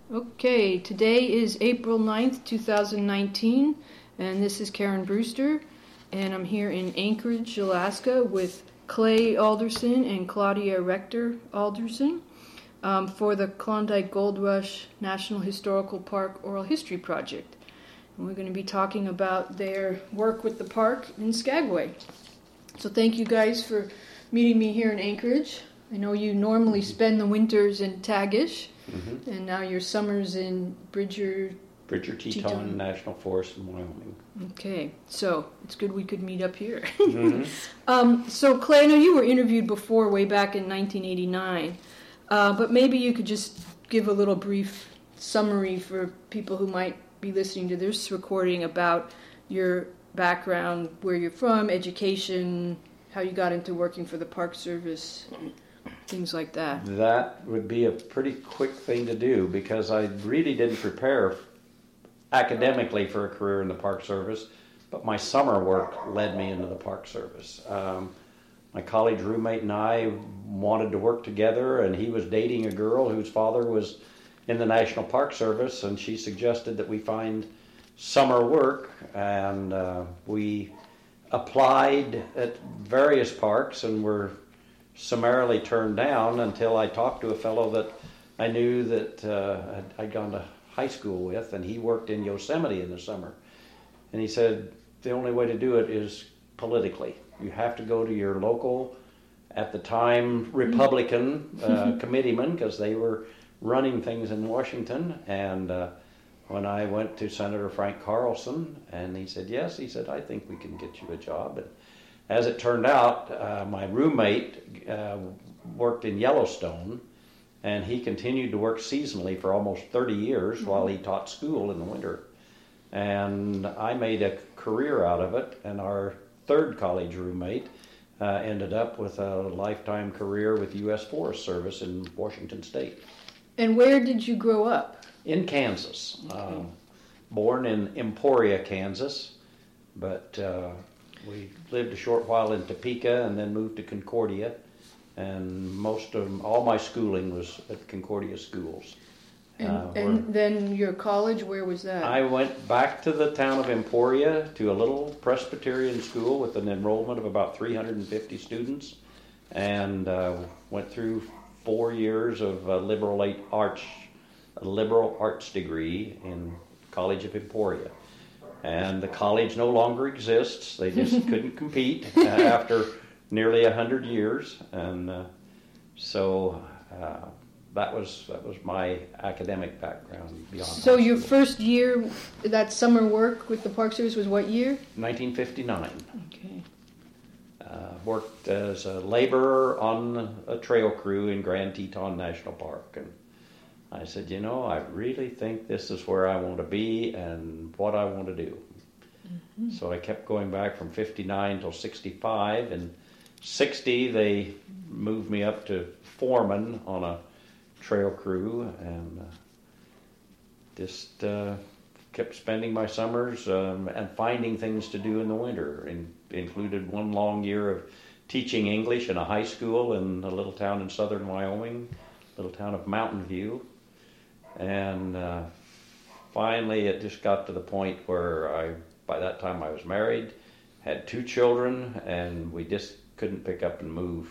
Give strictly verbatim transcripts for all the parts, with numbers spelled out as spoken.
Okay, today is April ninth, two thousand nineteen, and this is Karen Brewster, and I'm here in Anchorage, Alaska with Clay Alderson and Claudia Rector Alderson um, for the Klondike Gold Rush National Historical Park Oral History Project. And we're going to be talking about their work with the park in Skagway. So thank you guys for meeting me here in Anchorage. I know you normally spend the winters in Tagish, mm-hmm. and now your summers in Bridger... Bridger Teton, Teton National Forest in Wyoming. Okay, so it's good we could meet up here. mm-hmm. um, so Clay, I know you were interviewed before, way back in nineteen eighty-nine, uh, but maybe you could just give a little brief summary for people who might be listening to this recording about your background, where you're from, education, how you got into working for the Park Service, things like that. That would be a pretty quick thing to do because I really didn't prepare academically for a career in the Park Service, but my summer work led me into the Park Service. Um, my college roommate and I wanted to work together, and he was dating a girl whose father was in the National Park Service, and she suggested that we find summer work, and uh, we applied at various parks and were summarily turned down until I talked to a fellow that I knew that uh, I'd, I'd gone to high school with, and he worked in Yosemite in the summer. And he said, the only way to do it is politically. You have to go to your local, at the time, Republican uh, committeeman, because they were running things in Washington. And uh, when I went to Senator Frank Carlson, and he said, yes, he said, I think we can get you a job. And as it turned out, uh, my roommate uh, worked in Yellowstone, and he continued to work seasonally for almost thirty years mm-hmm. while he taught school in the winter. And I made a career out of it, and our third college roommate uh, ended up with a lifetime career with U S Forest Service in Washington State. And where did you grow up? In Kansas. Okay. Um, born in Emporia, Kansas, but uh, we lived a short while in Topeka and then moved to Concordia. And most of all my schooling was at Concordia schools. And, uh, and then your college, where was that? I went back to the town of Emporia to a little Presbyterian school with an enrollment of about three hundred fifty students, and uh, went through four years of a liberal arts, a liberal arts degree in College of Emporia. And the college no longer exists. They just couldn't compete uh, after nearly a hundred years, and uh, so uh, that was that was my academic background beyond. So your first year, that summer work with the Park Service was what year? nineteen fifty-nine. Okay. Uh, worked as a laborer on a trail crew in Grand Teton National Park, and I said, you know, I really think this is where I want to be and what I want to do. Mm-hmm. So I kept going back from fifty-nine till sixty-five, and sixty, they moved me up to foreman on a trail crew, and uh, just uh, kept spending my summers um, and finding things to do in the winter. In, included one long year of teaching English in a high school in a little town in southern Wyoming, little town of Mountain View. And uh, finally, it just got to the point where I, by that time I was married, had two children, and we just couldn't pick up and move.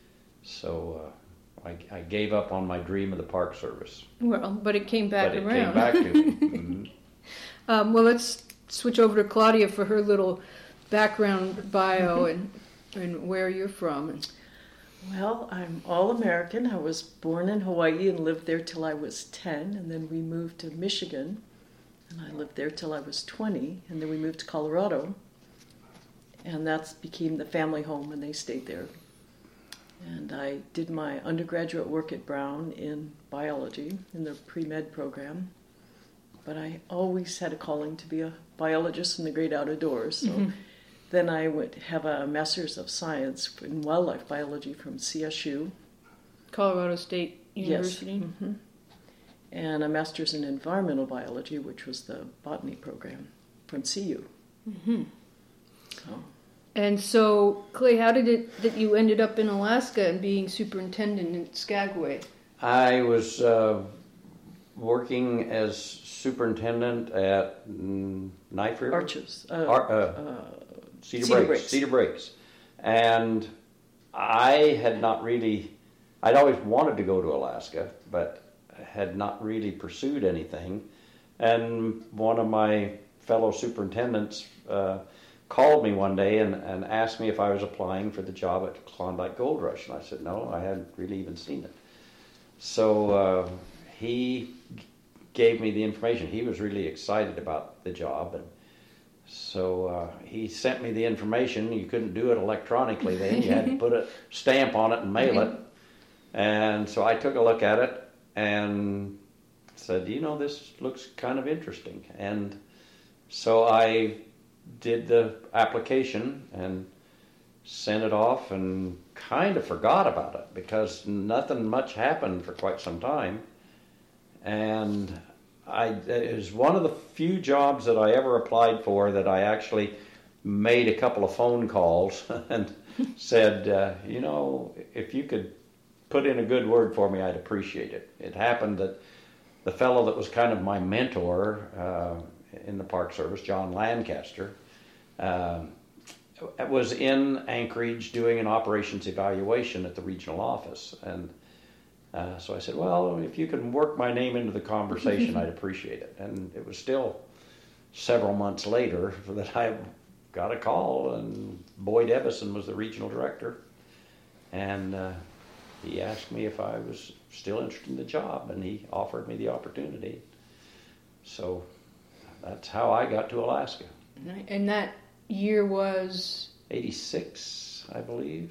So uh, I, I gave up on my dream of the Park Service. Well, but it came back but it around. came back to me. Mm-hmm. um, well, let's switch over to Claudia for her little background bio and, and where you're from. Well, I'm all-American. I was born in Hawaii and lived there till I was ten, and then we moved to Michigan, and I lived there till I was twenty, and then we moved to Colorado. And that became the family home, and they stayed there. And I did my undergraduate work at Brown in biology, in the pre-med program. But I always had a calling to be a biologist in the great outdoors. So mm-hmm. then I would have a Master's of Science in Wildlife Biology from C S U. Colorado State University. Yes. Mm-hmm. And a Master's in Environmental Biology, which was the botany program from C U. Mm-hmm. So. And so, Clay, how did it that you ended up in Alaska and being superintendent in Skagway? I was uh, working as superintendent at mm, Knife River? Arches. Uh, Ar- uh, uh, Cedar, Cedar Breaks. Breaks. Cedar Breaks. And I had not really, I'd always wanted to go to Alaska, but had not really pursued anything. And one of my fellow superintendents uh, called me one day and, and asked me if I was applying for the job at Klondike Gold Rush. And I said, no, I hadn't really even seen it. So uh, he gave me the information. He was really excited about the job. And so uh, he sent me the information. You couldn't do it electronically then. You had to put a stamp on it and mail it. And so I took a look at it and said, you know, this looks kind of interesting. And so I did the application and sent it off and kind of forgot about it because nothing much happened for quite some time. And I, it was one of the few jobs that I ever applied for that I actually made a couple of phone calls and said, uh, you know, if you could put in a good word for me, I'd appreciate it. It happened that the fellow that was kind of my mentor uh, in the Park Service, John Lancaster, uh, was in Anchorage doing an operations evaluation at the regional office. And uh, so I said, well, if you can work my name into the conversation, I'd appreciate it. And it was still several months later that I got a call, and Boyd Evison was the regional director. And uh, he asked me if I was still interested in the job, and he offered me the opportunity. So that's how I got to Alaska. And that year was? eighty-six, I believe.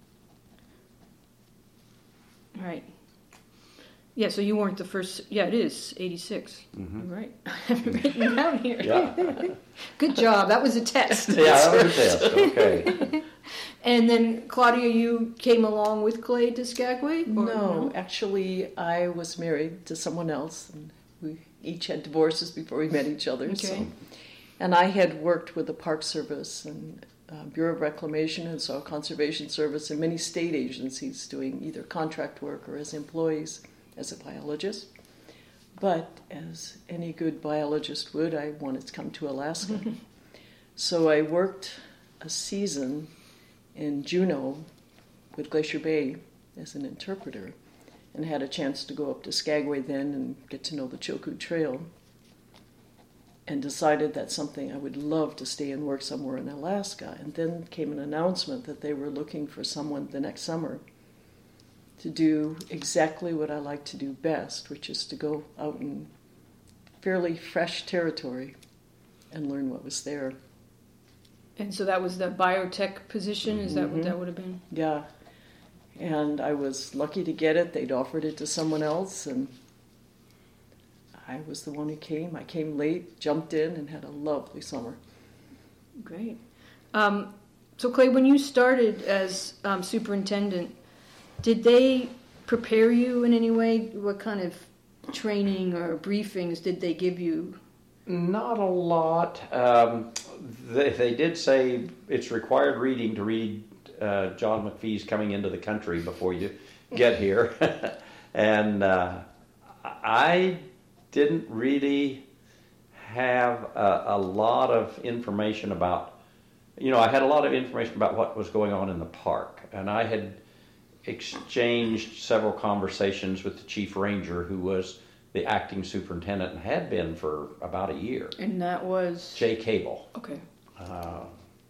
Right. Yeah, so you weren't the first. Yeah, it is eighty-six. Mm-hmm. Right. I have it written down here. Yeah. Good job. That was a test. Yeah, that was a test. Okay. And then, Claudia, you came along with Clay to Skagway? No, no, actually, I was married to someone else, and we each had divorces before we met each other. Okay. So. And I had worked with the Park Service and uh, Bureau of Reclamation and Soil Conservation Service and many state agencies doing either contract work or as employees as a biologist. But as any good biologist would, I wanted to come to Alaska. So I worked a season in Juneau with Glacier Bay as an interpreter and had a chance to go up to Skagway then and get to know the Chilkoot Trail, and decided that's something I would love to stay and work somewhere in Alaska. And then came an announcement that they were looking for someone the next summer to do exactly what I like to do best, which is to go out in fairly fresh territory and learn what was there. And so that was the biotech position? Is that Mm-hmm. what that would have been? Yeah. And I was lucky to get it. They'd offered it to someone else, and I was the one who came. I came late, jumped in, and had a lovely summer. Great. Um, so, Clay, when you started as um, superintendent, did they prepare you in any way? What kind of training or briefings did they give you? Not a lot. Um, they, they did say it's required reading to read uh, John McPhee's Coming Into the Country before you get here. And uh, I didn't really have a, a lot of information about, you know, I had a lot of information about what was going on in the park. And I had exchanged several conversations with the chief ranger, who was the acting superintendent and had been for about a year. And that was? Jay Cable. Okay. Uh,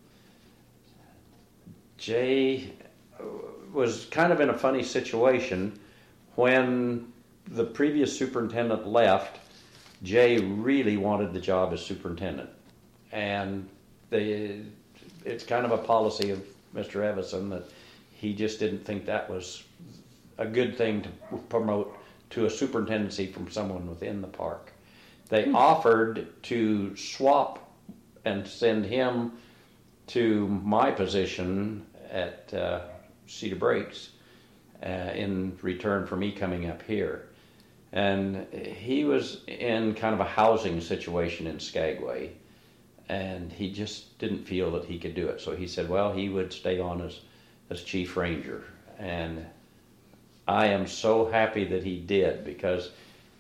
Jay was kind of in a funny situation. When the previous superintendent left, Jay really wanted the job as superintendent. And they, it's kind of a policy of Mister Evison that he just didn't think that was a good thing to promote to a superintendency from someone within the park. They hmm. offered to swap and send him to my position at uh, Cedar Breaks uh, in return for me coming up here. And he was in kind of a housing situation in Skagway, and he just didn't feel that he could do it. So he said, well, he would stay on as, as chief ranger. And I am so happy that he did, because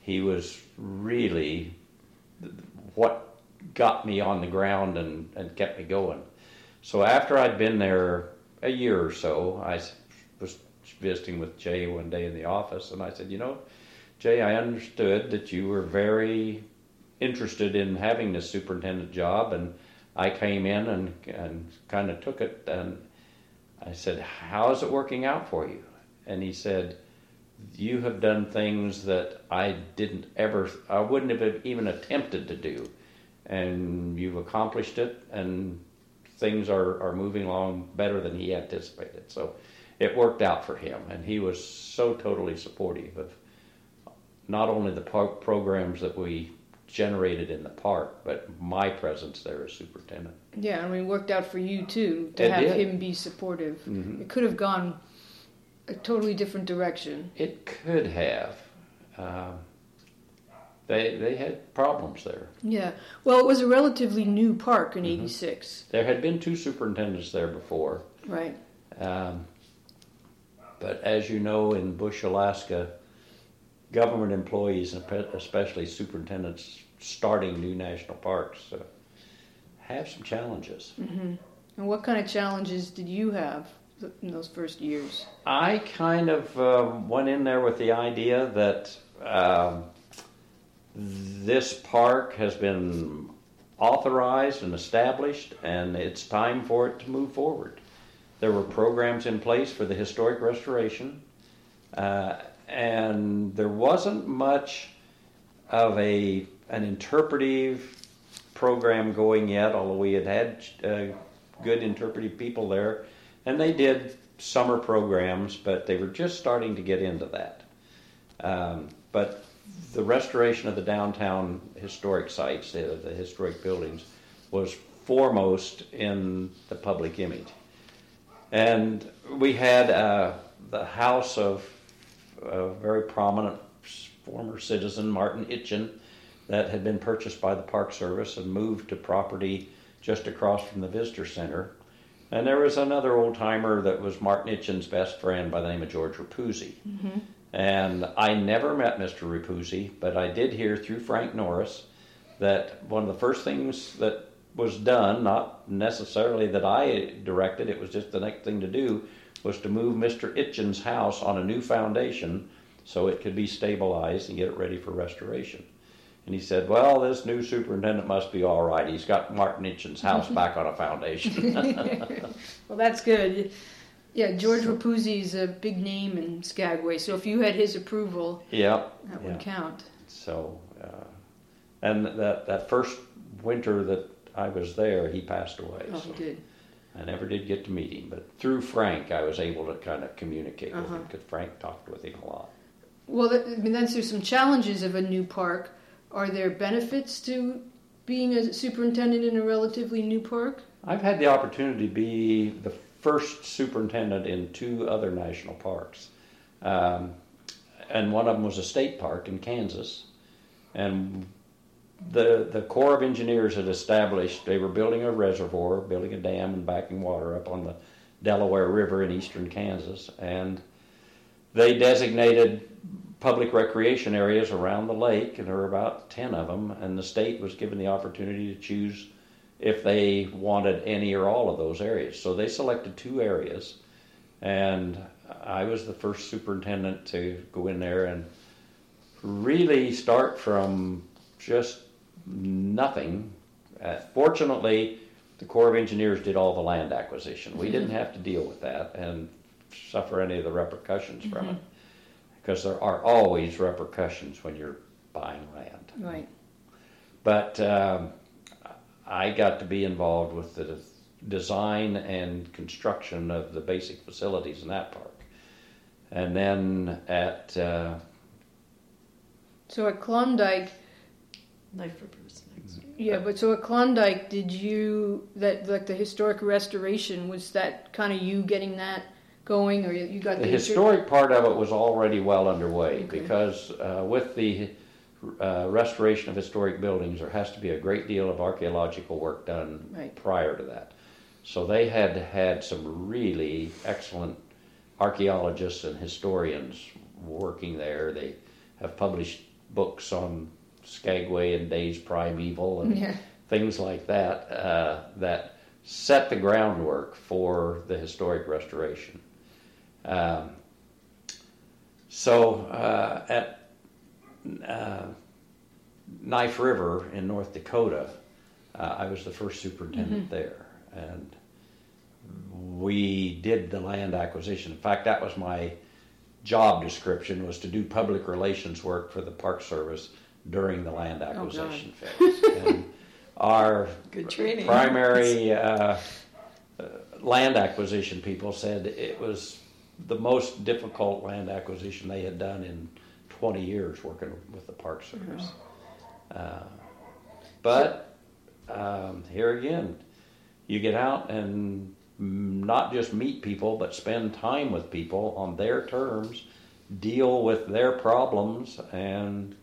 he was really what got me on the ground and, and kept me going. So after I'd been there a year or so, I was visiting with Jay one day in the office, and I said, you know, Jay, I understood that you were very interested in having this superintendent job, and I came in and, and kind of took it, and I said, how is it working out for you? And he said, you have done things that I didn't ever, I wouldn't have even attempted to do, and you've accomplished it, and things are, are moving along better than he anticipated. So it worked out for him, and he was so totally supportive of not only the par- programs that we generated in the park, but my presence there as superintendent. Yeah, I mean, it worked out for you too, to It have did. him be supportive. Mhm. It could have gone a totally different direction. It could have. Um, they they had problems there. Yeah. Well, it was a relatively new park in Mhm. eighty-six, There had been two superintendents there before. right? Um, but as you know, in Bush, Alaska, government employees, and pe- especially superintendents starting new national parks, uh, have some challenges. Hmm. And what kind of challenges did you have th- in those first years? I kind of um, went in there with the idea that um, this park has been authorized and established, and it's time for it to move forward. There were programs in place for the historic restoration, uh, and there wasn't much of a an interpretive program going yet, although we had had uh, good interpretive people there, and they did summer programs, but they were just starting to get into that. Um, but the restoration of the downtown historic sites, the, the historic buildings, was foremost in the public image. And we had uh, the house of a very prominent former citizen, Martin Itchen, that had been purchased by the Park Service and moved to property just across from the visitor center. And there was another old timer that was Martin Itchen's best friend by the name of George Rapuzzi. Mm-hmm. And I never met Mister Rapuzzi, but I did hear through Frank Norris that one of the first things that was done, not necessarily that I directed, it was just the next thing to do, was to move Mister Itchen's house on a new foundation so it could be stabilized and get it ready for restoration. And he said, well, this new superintendent must be all right. He's got Martin Itchen's house back on a foundation. Well, that's good. Yeah, George Rapuzzi is a big name in Skagway, so if you had his approval, Yeah. that would yeah. count. So, uh, and that, that first winter that I was there, he passed away. Oh, so he did. I never did get to meet him, but through Frank, I was able to kind of communicate with Uh-huh. him because Frank talked with him a lot. Well, that, I mean, that's, there's some challenges of a new park. Are there benefits to being a superintendent in a relatively new park? I've had the opportunity to be the first superintendent in two other national parks. Um, and one of them was a state park in Kansas. And the the Corps of Engineers had established, they were building a reservoir, building a dam and backing water up on the Delaware River in eastern Kansas. And they designated public recreation areas around the lake, and there were about ten of them, and the state was given the opportunity to choose if they wanted any or all of those areas. So they selected two areas, and I was the first superintendent to go in there and really start from just nothing. Uh, fortunately, the Corps of Engineers did all the land acquisition. We didn't have to deal with that and suffer any of the repercussions from it, because there are always repercussions when you're buying land. Right. But um, I got to be involved with the design and construction of the basic facilities in that park. And then at... Uh, So at Klondike, Knife for Bruce next. yeah, but so at Klondike, did you, that like the historic restoration, was that kind of you getting that going, or you you got the the, historic part of it was already well underway, Okay. because uh, with the uh, restoration of historic buildings, there has to be a great deal of archaeological work done Right. prior to that. So they had had some really excellent archaeologists and historians working there. They have published books on Skagway and Days Primeval and Yeah. things like that uh, that set the groundwork for the historic restoration. Um, so uh, at uh, Knife River in North Dakota, uh, I was the first superintendent mm-hmm. there, and we did the land acquisition. In fact, that was my job description, was to do public relations work for the Park Service during the land acquisition oh, phase. And our Good training. primary uh, uh, land acquisition people said it was the most difficult land acquisition they had done in twenty years working with the Park Service. Mm-hmm. Uh, but um, here again, you get out and not just meet people, but spend time with people on their terms, deal with their problems, and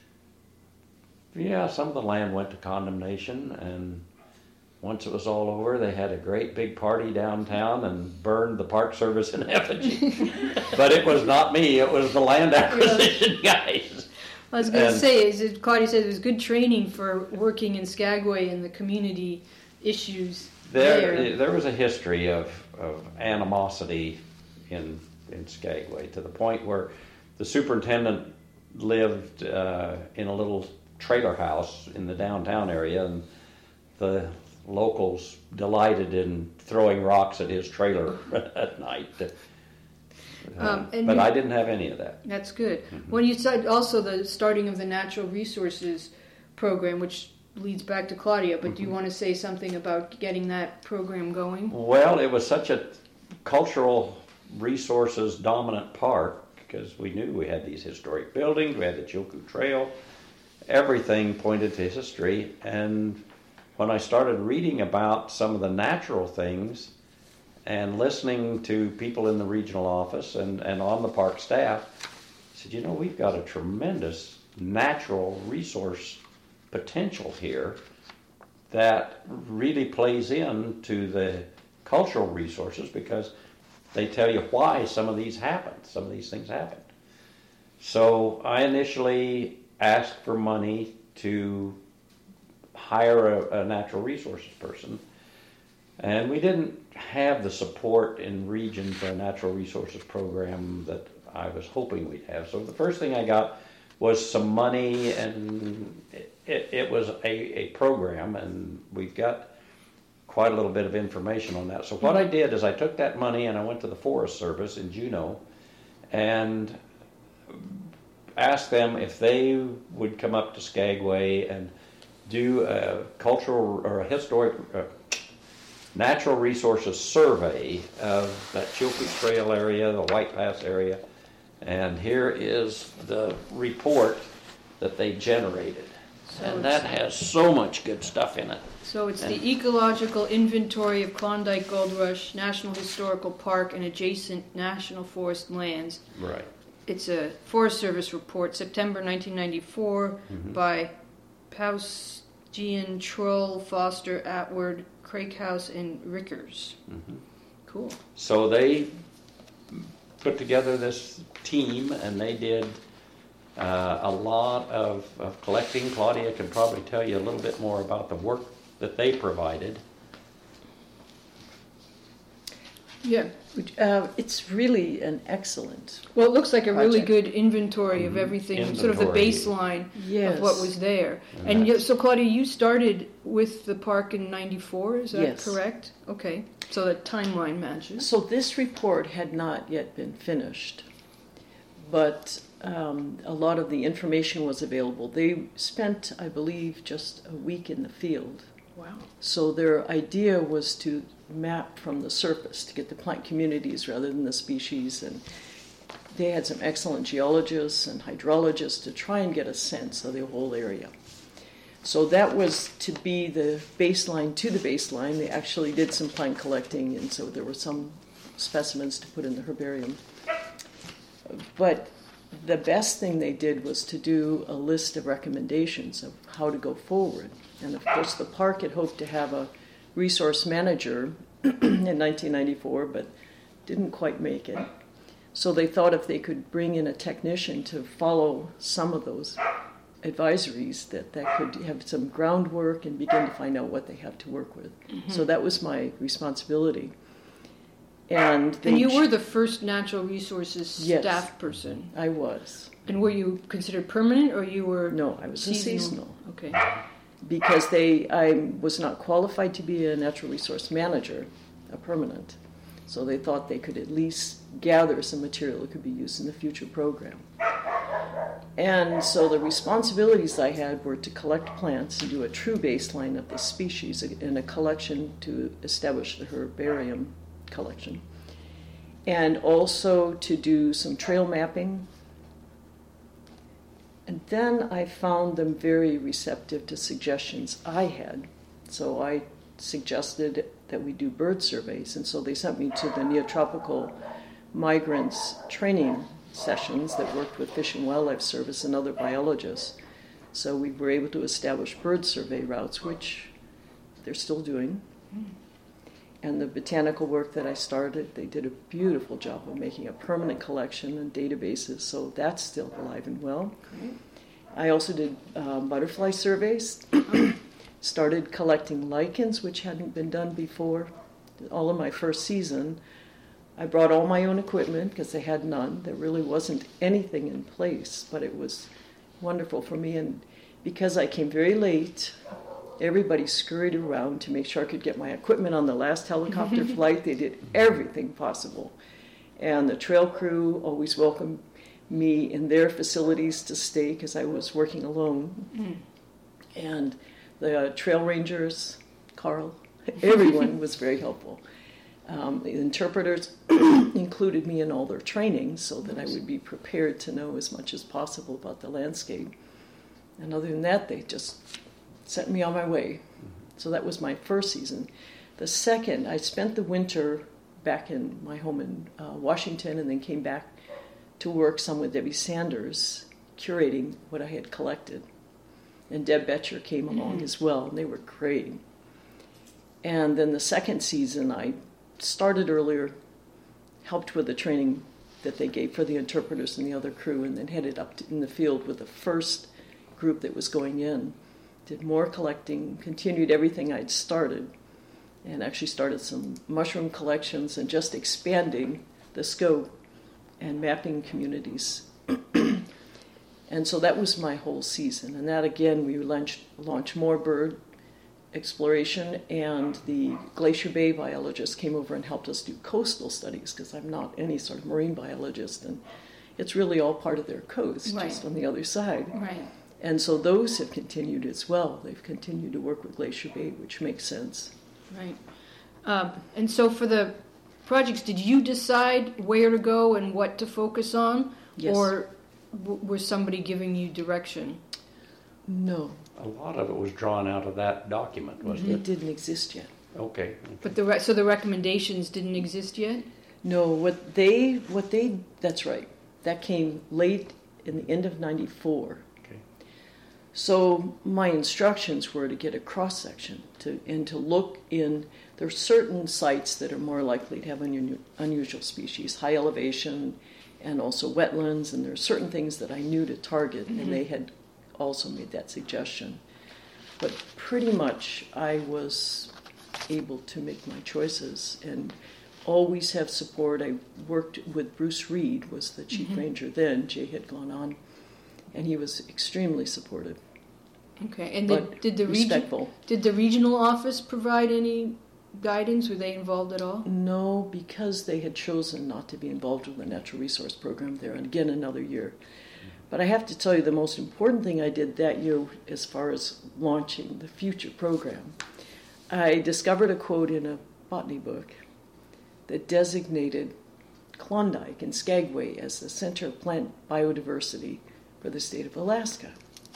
yeah, some of the land went to condemnation, and once it was all over, they had a great big party downtown and burned the Park Service in effigy. But it was not me, it was the land acquisition guys. I was going to And- say, is it, Claudia said it was good training for working in Skagway and the community issues there. There, there was a history of, of animosity in in Skagway, to the point where the superintendent lived uh, in a little trailer house in the downtown area, and the locals delighted in throwing rocks at his trailer at night. Uh, Um, and but you- I didn't have any of that. That's good. When you said also the starting of the natural resources program, which leads back to Claudia, but do you want to say something about getting that program going? Well, it was such a cultural resources dominant park, because we knew we had these historic buildings, we had the Chilkoot Trail, everything pointed to history. And when I started reading about some of the natural things and listening to people in the regional office and, and on the park staff, I said, you know, we've got a tremendous natural resource potential here that really plays into the cultural resources, because they tell you why some of these happened, some of these things happened. So I initially asked for money to hire a, a natural resources person, and we didn't have the support in region for a natural resources program that I was hoping we'd have. So the first thing I got was some money, and it, it, it was a, a program, and we've got quite a little bit of information on that. So what I did is I took that money and I went to the Forest Service in Juneau and asked them if they would come up to Skagway and do a cultural or a historic uh, natural resources survey of that Chilkoot Trail area, the White Pass area. And here is the report that they generated. So and it's- that has so much good stuff in it. So it's And- the Ecological Inventory of Klondike Gold Rush National Historical Park and adjacent National Forest lands. Right. It's a Forest Service report, September nineteen ninety-four, Mhm. by Paustian, Troll, Foster, Atward, Craighouse, and Rickers. Mhm. Cool. So they put together this team, and they did uh, a lot of, of collecting. Claudia can probably tell you a little bit more about the work that they provided. Yeah. Uh, it's really an excellent. Well, it looks like a really Project. good inventory of Mhm. everything, sort of the Inventory. baseline Yes. of what was there. And And you, that's- so, Claudia, you started with the park in ninety-four, is that Yes. correct? Okay. So the timeline matches. So this report had not yet been finished, but um, a lot of the information was available. They spent, I believe, just a week in the field. Wow. So their idea was to map from the surface to get the plant communities rather than the species, and they had some excellent geologists and hydrologists to try and get a sense of the whole area. So that was to be the baseline to the baseline. They actually did some plant collecting, and so there were some specimens to put in the herbarium. But the best thing they did was to do a list of recommendations of how to go forward. And of course, the park had hoped to have a resource manager in nineteen ninety-four, but didn't quite make it. So they thought if they could bring in a technician to follow some of those advisories that, that could have some groundwork and begin to find out what they have to work with. Mm-hmm. So that was my responsibility. And, they and you were the first natural resources yes, staff person. I was. And were you considered permanent, or you were? No, I was seasonal. a seasonal. Okay. Because they, I was not qualified to be a natural resource manager, a permanent. So they thought they could at least gather some material that could be used in the future program. And so the responsibilities I had were to collect plants and do a true baseline of the species in a collection to establish the herbarium collection. And also to do some trail mapping. And then I found them very receptive to suggestions I had. So I suggested that we do bird surveys. And so they sent me to the Neotropical Migrants training sessions that worked with Fish and Wildlife Service and other biologists. So we were able to establish bird survey routes, which they're still doing. And the botanical work that I started, they did a beautiful job of making a permanent collection and databases, so that's still alive and well. Great. I also did uh, butterfly surveys, started collecting lichens, which hadn't been done before. All of my first season, I brought all my own equipment because they had none. There really wasn't anything in place, but it was wonderful for me. And because I came very late, everybody scurried around to make sure I could get my equipment on the last helicopter flight. They did everything possible. And the trail crew always welcomed me in their facilities to stay because I was working alone. Mm. And the trail rangers, Carl, everyone was very helpful. Um, the interpreters included me in all their trainings so that I would be prepared to know as much as possible about the landscape. And other than that, they just sent me on my way. So that was my first season. The second, I spent the winter back in my home in uh, Washington and then came back to work some with Debbie Sanders, curating what I had collected. And Deb Betcher came along mm-hmm. as well, and they were great. And then the second season, I started earlier, helped with the training that they gave for the interpreters and the other crew, and then headed up to, in the field with the first group that was going in. Did more collecting, continued everything I'd started, and actually started some mushroom collections and just expanding the scope and mapping communities. And so that was my whole season. And that, again, we launched, launched more bird exploration, and the Glacier Bay biologists came over and helped us do coastal studies, because I'm not any sort of marine biologist, and it's really all part of their coast, right. just on the other side. Right. And so those have continued as well. They've continued to work with Glacier Bay, which makes sense. Right. Um, and so for the projects, did you decide where to go and what to focus on? Yes. Or w- was somebody giving you direction? No. A lot of it was drawn out of that document, wasn't Mm-hmm. it? It didn't exist yet. Okay. But the re- so the recommendations didn't exist yet? No, what they, what they, that's right. That came late in the end of ninety-four. Okay. So my instructions were to get a cross-section to, and to look in, there are certain sites that are more likely to have un- unusual species, high elevation, and also wetlands, and there are certain things that I knew to target, mm-hmm. and they had also made that suggestion. But pretty much I was able to make my choices and always have support. I worked with Bruce Reed, was the chief mm-hmm. ranger then. Jay had gone on, and he was extremely supportive. Okay, and did, did the respectful. Region, did the regional office provide any guidance? Were they involved at all? No, because they had chosen not to be involved with the natural resource program there, and again another year. But I have to tell you, the most important thing I did that year as far as launching the future program, I discovered a quote in a botany book that designated Klondike and Skagway as the center of plant biodiversity for the state of Alaska.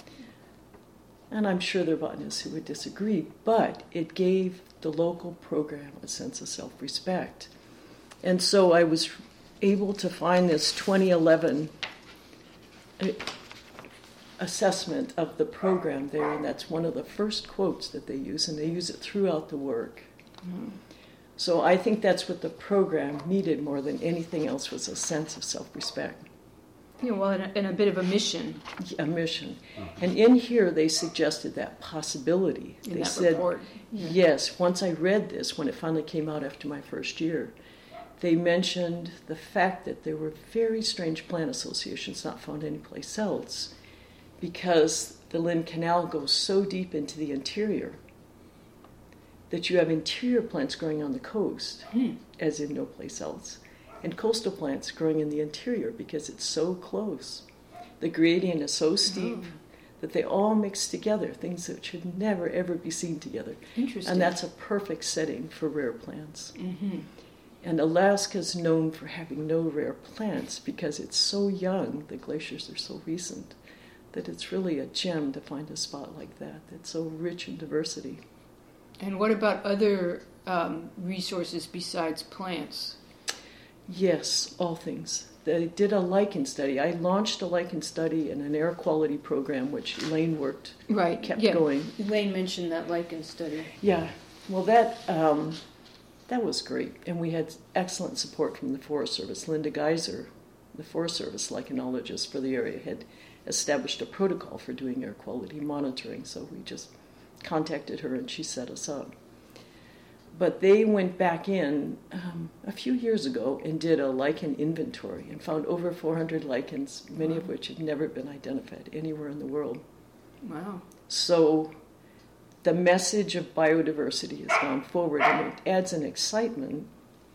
And I'm sure there are botanists who would disagree, but it gave the local program a sense of self-respect. And so I was able to find this twenty eleven assessment of the program there, and that's one of the first quotes that they use, and they use it throughout the work. Mm-hmm. So I think that's what the program needed more than anything else, was a sense of self-respect. Yeah, well, and a, and a bit of a mission a mission. And in here, they suggested that possibility. in they that said, report. Yeah. yes, once I read this, when it finally came out after my first year, they mentioned the fact that there were very strange plant associations not found anyplace else because the Lynn Canal goes so deep into the interior that you have interior plants growing on the coast, Hmm. as in no place else, and coastal plants growing in the interior because it's so close. The gradient is so steep Oh. that they all mix together, things that should never, ever be seen together. Interesting. And that's a perfect setting for rare plants. Mm-hmm. And Alaska's known for having no rare plants because it's so young, the glaciers are so recent, that it's really a gem to find a spot like that that's so rich in diversity. And what about other um, resources besides plants? Yes, all things. They did a lichen study. I launched a lichen study in an air quality program, which Elaine worked, Right. kept yeah. going. Elaine mentioned that lichen study. Yeah, well, that um, that was great, and we had excellent support from the Forest Service. Linda Geiser, the Forest Service lichenologist for the area, had established a protocol for doing air quality monitoring, so we just contacted her and she set us up. But they went back in um, a few years ago and did a lichen inventory and found over four hundred lichens, many of which had never been identified anywhere in the world. Wow. So the message of biodiversity has gone forward, and it adds an excitement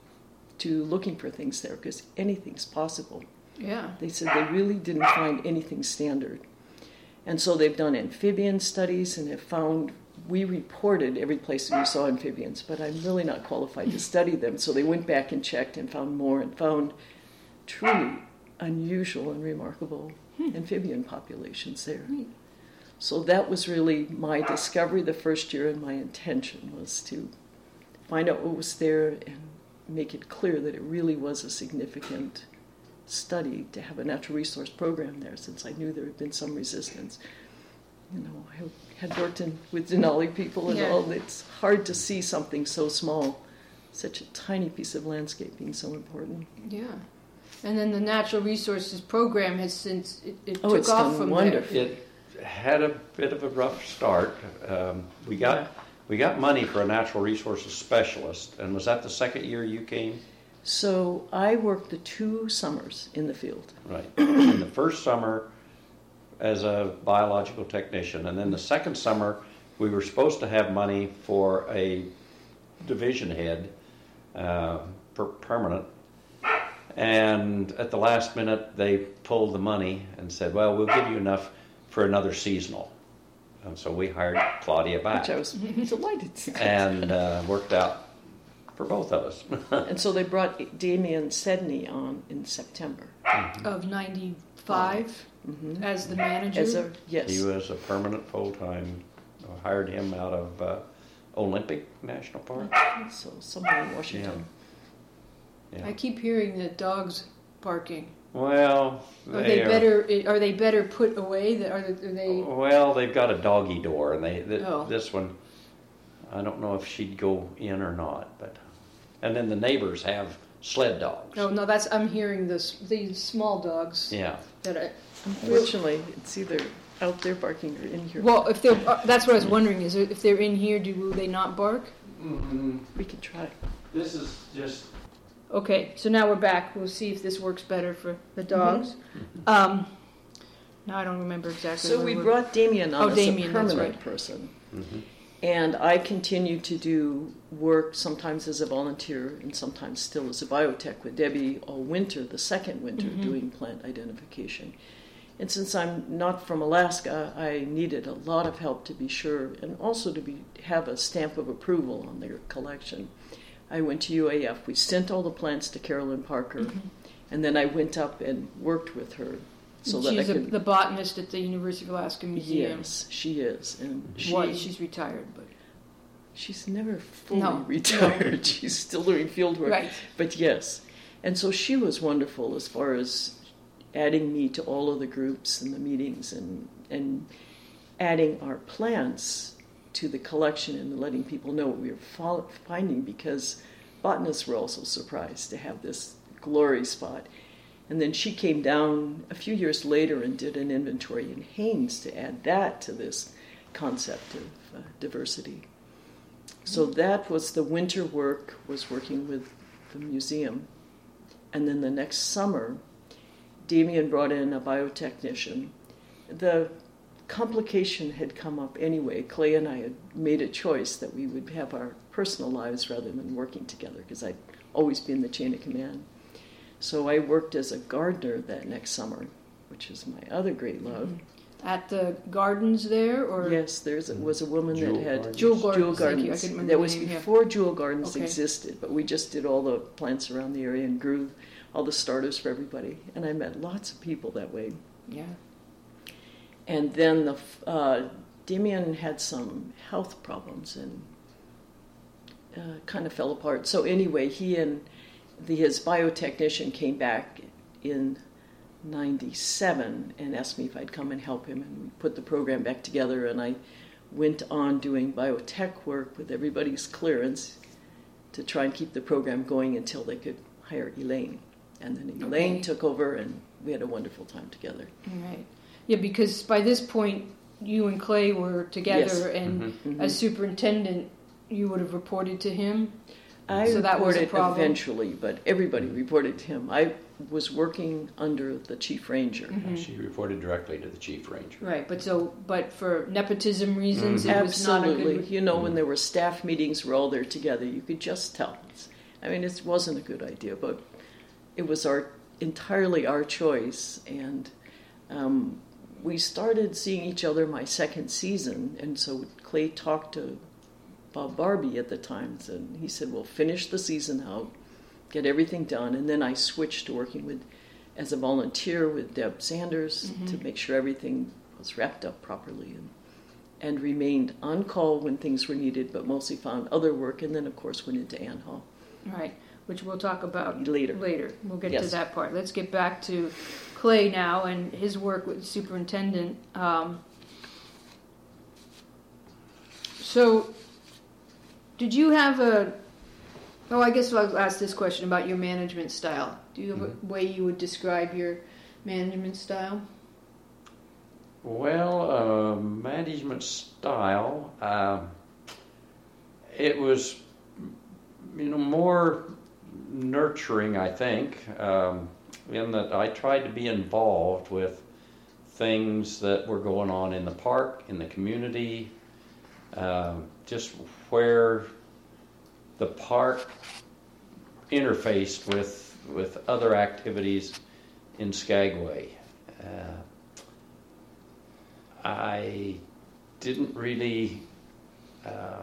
to looking for things there because anything's possible. Yeah. They said they really didn't find anything standard. And so they've done amphibian studies and have found, we reported every place we saw amphibians, but I'm really not qualified to study them. So they went back and checked and found more and found truly unusual and remarkable Hmm. amphibian populations there. Neat. So that was really my discovery the first year, and my intention was to find out what was there and make it clear that it really was a significant study to have a natural resource program there, since I knew there had been some resistance. You know, I had worked in, with Denali people and Yeah. all. It's hard to see something so small, such a tiny piece of landscape being so important. Yeah. And then the natural resources program has since it, it Oh, took it's off done from wonderful. It had a bit of a rough start. Um, we got Yeah. we got money for a natural resources specialist, and was that the second year you came? So I worked the two summers in the field. Right. In the first summer as a biological technician, and then the second summer we were supposed to have money for a division head, uh, per permanent. And at the last minute, they pulled the money and said, well, we'll give you enough for another seasonal. And so we hired Claudia back. Which I was delighted to. And uh, worked out for both of us. And so they brought Damien Sedney on in September. of ninety-five Mm-hmm. as the manager. As a, yes. He was a permanent full-time. I hired him out of uh, Olympic National Park. So somewhere in Washington. Yeah. I keep hearing the dogs barking. Well, Are they they are, better? Are they better put away? That are they? Are they well, they've got a doggy door, and they th- Oh. this one, I don't know if she'd go in or not, but and then the neighbors have sled dogs. oh no, that's I'm hearing this. These small dogs Yeah. that I. Unfortunately, it's either out there barking or in here. Well, if they're uh, that's what I was wondering is if they're in here, do will they not bark? Mm-hmm. We can try. This is just. Okay, so now we're back. We'll see if this works better for the dogs. Um, now I don't remember exactly. So where we we're- brought Damien on Oh, as Damien, a that's permanent right. person. Mm-hmm. And I continued to do work sometimes as a volunteer and sometimes still as a biotech with Debbie all winter, the second winter, Mhm. doing plant identification. And since I'm not from Alaska, I needed a lot of help to be sure and also to be have a stamp of approval on their collection. I went to U A F. We sent all the plants to Carolyn Parker, Mhm. and then I went up and worked with her so that I She's a, could. the botanist at the University of Alaska Museum. Yes, she is, and she, Was she's retired, but she's never fully No, retired. She's still doing field work. right. But yes, and so she was wonderful as far as adding me to all of the groups and the meetings and and adding our plants to the collection and letting people know what we were fo- finding because botanists were also surprised to have this glory spot. And then she came down a few years later and did an inventory in Haines to add that to this concept of uh, diversity. So that was the winter work, was working with the museum. And then the next summer, Damien brought in a biotechnician. The complication had come up anyway. Clay and I had made a choice that we would have our personal lives rather than working together, because I'd always been the chain of command. So I worked as a gardener that next summer, which is my other great love. At the gardens there, or Yes, there was a woman Jewel that had Gardens. Jewel Gardens. Jewel Thank you. I Gardens. couldn't remember That the was name, yeah. before Jewel Gardens Okay. existed, but we just did all the plants around the area and grew all the starters for everybody. And I met lots of people that way. Yeah. And then the uh, Damien had some health problems and uh, kind of fell apart. So anyway, he and the, his biotechnician came back in ninety-seven and asked me if I'd come and help him, and we put the program back together. And I went on doing biotech work with everybody's clearance to try and keep the program going until they could hire Elaine. And then Elaine Okay. took over, and we had a wonderful time together. All right. Yeah, because by this point, you and Clay were together, Yes. and Mhm. as superintendent, you would have reported to him. I So that was a reported problem? eventually, but everybody reported to him. I was working under the chief ranger. Mm-hmm. She reported directly to the chief ranger. Right, but so, but for nepotism reasons, it was not a Absolutely. good. You know, when there were staff meetings, we're all there together. You could just tell. It's- I mean, it wasn't a good idea, but it was our entirely our choice. And um, we started seeing each other my second season, and so Clay talked to Bob Barbie at the time, and he said, "Well, finish the season out, get everything done," and then I switched to working with as a volunteer with Deb Sanders Mm-hmm. to make sure everything was wrapped up properly, and and remained on call when things were needed, but mostly found other work, and then of course went into Ann Hall. Right, which we'll talk about Later. Later, we'll get to Yes. that part. Let's get back to Clay now and his work with the superintendent. Um, so, did you have a? Oh, I guess I'll ask this question about your management style. Do you have a way you would describe your management style? Well, uh, management style, uh, it was, you know, more nurturing, I think, um, in that I tried to be involved with things that were going on in the park, in the community, uh, just where the park interfaced with with other activities in Skagway. Uh, I didn't really uh,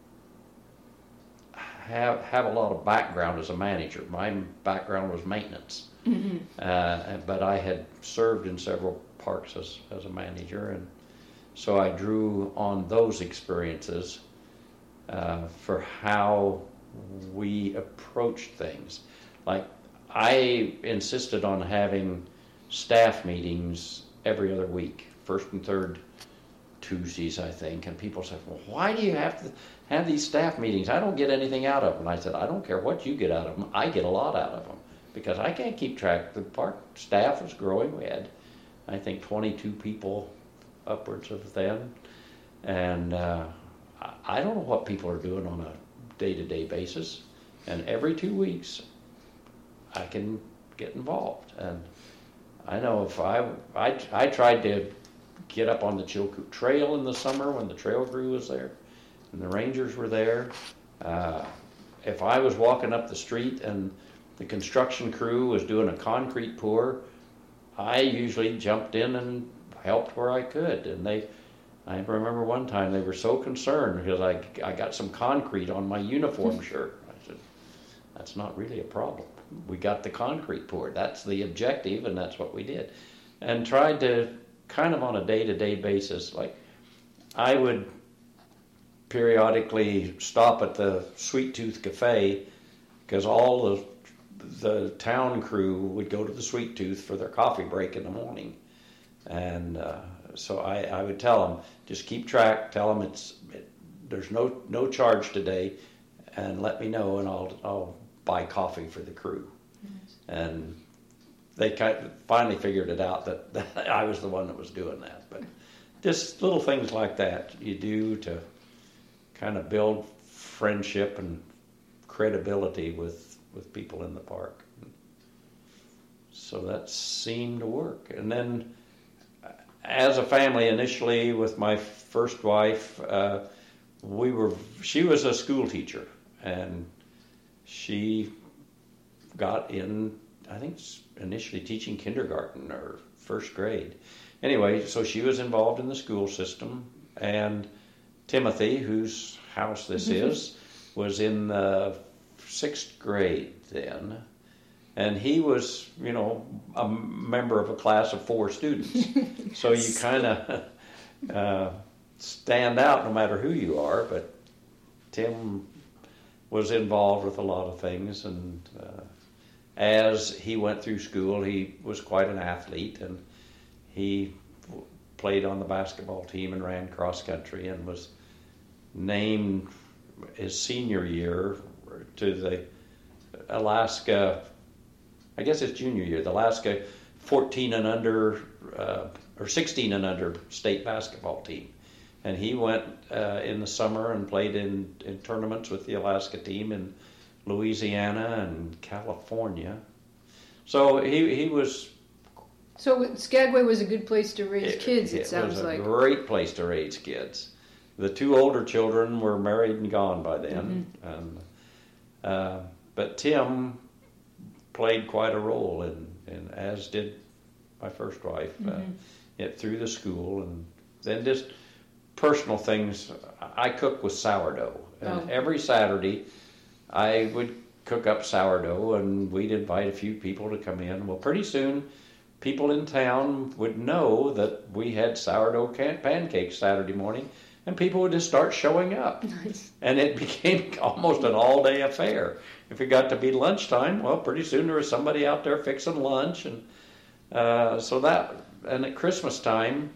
have have a lot of background as a manager. My background was maintenance, Mm-hmm. uh, but I had served in several parks as as a manager, and so I drew on those experiences uh, for how we approached things. Like, I insisted on having staff meetings every other week, first and third Tuesdays, I think, and people said, "Well, why do you have to have these staff meetings? I don't get anything out of them." And I said, "I don't care what you get out of them. I get a lot out of them, because I can't keep track. The park staff was growing. We had, I think, twenty-two people upwards of then, and uh, I- I don't know what people are doing on a day-to-day basis, and every two weeks I can get involved. And I know if I, I, I tried to get up on the Chilkoot Trail in the summer when the trail crew was there and the rangers were there. Uh, if I was walking up the street and the construction crew was doing a concrete pour, I usually jumped in and helped where I could. And they, I remember one time they were so concerned because I, I got some concrete on my uniform shirt. I said, "That's not really a problem. We got the concrete poured. That's the objective, and that's what we did." And tried to kind of on a day-to-day basis, like I would periodically stop at the Sweet Tooth Cafe because all the the town crew would go to the Sweet Tooth for their coffee break in the morning. And uh, so I, I would tell them, just keep track, tell them it's it, there's no no charge today, and let me know, and I'll I'll buy coffee for the crew. Nice. And they kind of finally figured it out that, that I was the one that was doing that. But just little things like that you do to kind of build friendship and credibility with, with people in the park. So that seemed to work. And then as a family, initially with my first wife, uh, we were, she was a school teacher, and she got in, I think initially teaching kindergarten or first grade. Anyway, so she was involved in the school system, and Timothy, whose house this is, was in the sixth grade then. And he was, you know, a member of a class of four students. So you kind of uh, stand out no matter who you are. But Tim was involved with a lot of things. And uh, as he went through school, he was quite an athlete. And he played on the basketball team and ran cross country and was named his senior year to the Alaska, I guess it's junior year, the Alaska fourteen and under, uh, or sixteen and under state basketball team. And he went uh, in the summer and played in, in tournaments with the Alaska team in Louisiana and California. So he he was... So Skagway was a good place to raise it, kids, it, it sounds was a like. great place to raise kids. The two older children were married and gone by then. Mm-hmm. And, uh, but Tim played quite a role, in, in as did my first wife, mm-hmm. uh, it, through the school. And then just personal things. I cook with sourdough. And oh. every Saturday I would cook up sourdough, and we'd invite a few people to come in. Well, pretty soon people in town would know that we had sourdough can- pancakes Saturday morning, and people would just start showing up. Nice. And it became almost an all-day affair. If it got to be lunchtime, well, pretty soon there was somebody out there fixing lunch. And uh, so that, and at Christmas time,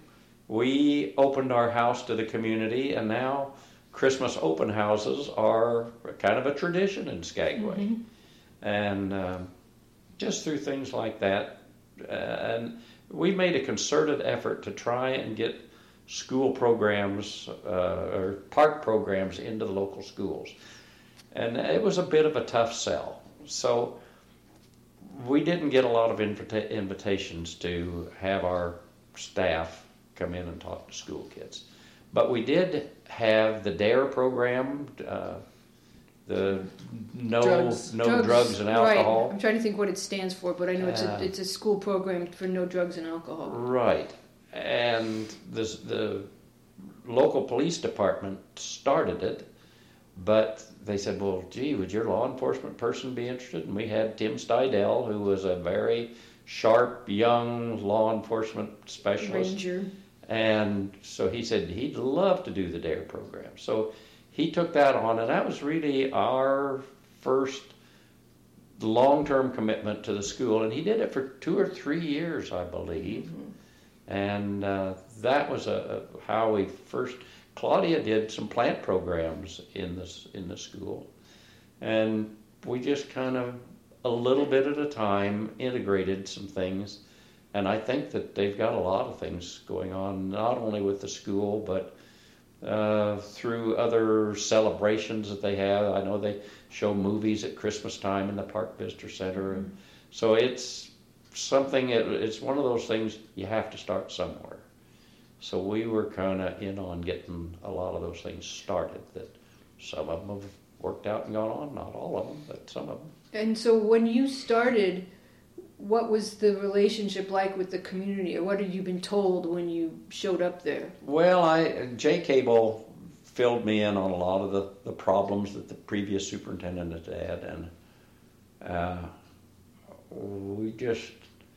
we opened our house to the community, and now Christmas open houses are kind of a tradition in Skagway. Mm-hmm. And um, just through things like that, uh, and we made a concerted effort to try and get school programs uh, or park programs into the local schools. And it was a bit of a tough sell. So we didn't get a lot of invita- invitations to have our staff come in and talk to school kids. But we did have the DARE program, uh, the no drugs. no drugs, drugs and alcohol. Right. I'm trying to think what it stands for, but I know it's uh, a it's a school program for no drugs and alcohol. Right. And this, the local police department started it, but they said, well, gee, would your law enforcement person be interested? And we had Tim Stidell, who was a very sharp, young law enforcement specialist. Ranger. And so he said he'd love to do the DARE program. So he took that on, and that was really our first long-term commitment to the school. And he did it for two or three years, I believe. Mm-hmm. And uh, that was a, a, how we first... Claudia did some plant programs in this in the school. And we just kind of, a little bit at a time, integrated some things. And I think that they've got a lot of things going on, not only with the school, but uh, through other celebrations that they have. I know they show movies at Christmas time in the Park Visitor Center. Mm-hmm. And so it's something, it, it's one of those things you have to start somewhere. So we were kind of in on getting a lot of those things started, that some of them have worked out and gone on, not all of them, but some of them. And so when you started, what was the relationship like with the community, or what had you been told when you showed up there? Well, I Jay Cable filled me in on a lot of the, the problems that the previous superintendent had had, and uh, we just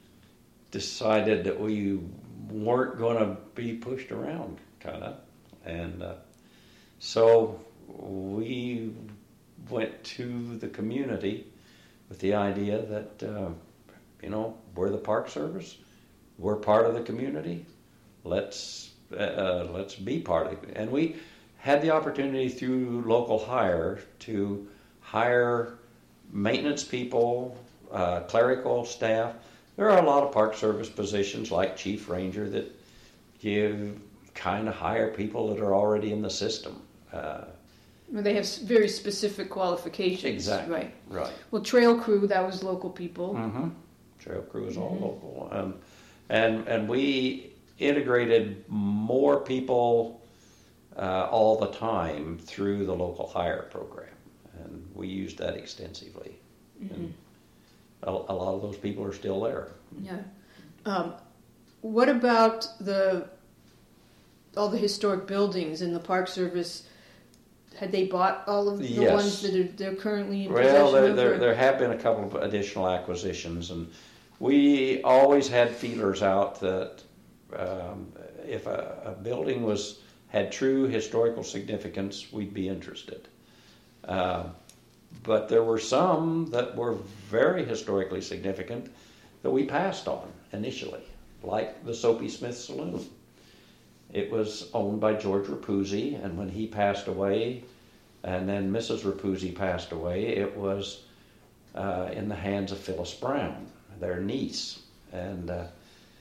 decided that we weren't going to be pushed around, kind of. And uh, so we went to the community with the idea that, uh, you know, we're the Park Service, we're part of the community, let's uh, let's be part of it. And we had the opportunity through local hire to hire maintenance people, uh, clerical staff, There are a lot of Park Service positions like Chief Ranger that you kind of hire people that are already in the system. Uh, Well, they have s- very specific qualifications. exactly. Right. Right. Well, trail crew, that was local people. Mm-hmm. Trail crew is all local. Um, and, and we integrated more people uh, all the time through the local hire program. And we used that extensively. And a, a lot of those people are still there. Yeah. Um, what about the all the historic buildings in the Park Service? Had they bought all of the Yes. ones that are they're currently in Well, possession there, of? there, or- there have been a couple of additional acquisitions, and we always had feelers out that um, if a, a building was had true historical significance, we'd be interested. Uh, but there were some that were very historically significant that we passed on initially, like the Soapy Smith Saloon. It was owned by George Rapuzzi, and when he passed away, and then Missus Rapuzzi passed away, it was uh, in the hands of Phyllis Brown, their niece. And uh,